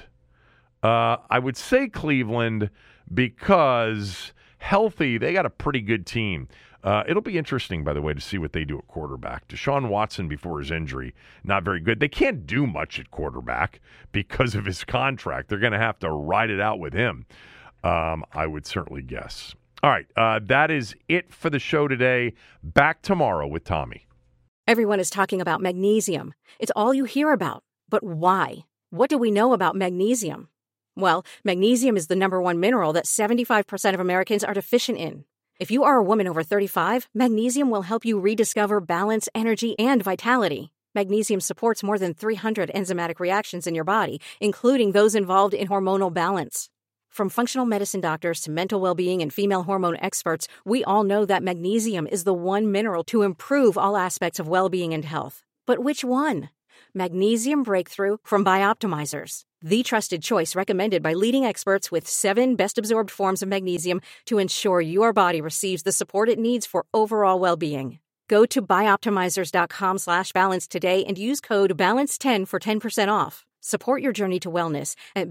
S4: Because healthy, they got a pretty good team. It'll be interesting, by the way, to see what they do at quarterback. Deshaun Watson, before his injury, not very good. They can't do much at quarterback because of his contract. They're going to have to ride it out with him. I would certainly guess. All right, that is it for the show today. Back tomorrow with Tommy.
S10: Everyone is talking about magnesium. It's all you hear about. But why? What do we know about magnesium? Well, magnesium is the number one mineral that 75% of Americans are deficient in. If you are a woman over 35, magnesium will help you rediscover balance, energy, and vitality. Magnesium supports more than 300 enzymatic reactions in your body, including those involved in hormonal balance. From functional medicine doctors to mental well-being and female hormone experts, we all know that magnesium is the one mineral to improve all aspects of well-being and health. But which one? Magnesium Breakthrough from Bioptimizers, the trusted choice recommended by leading experts with 7 best-absorbed forms of magnesium to ensure your body receives the support it needs for overall well-being. Go to bioptimizers.com/balance today and use code BALANCE10 for 10% off. Support your journey to wellness at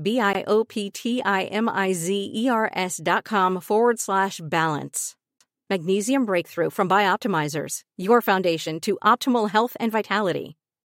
S10: bioptimizers.com/balance. Magnesium Breakthrough from Bioptimizers, your foundation to optimal health and vitality.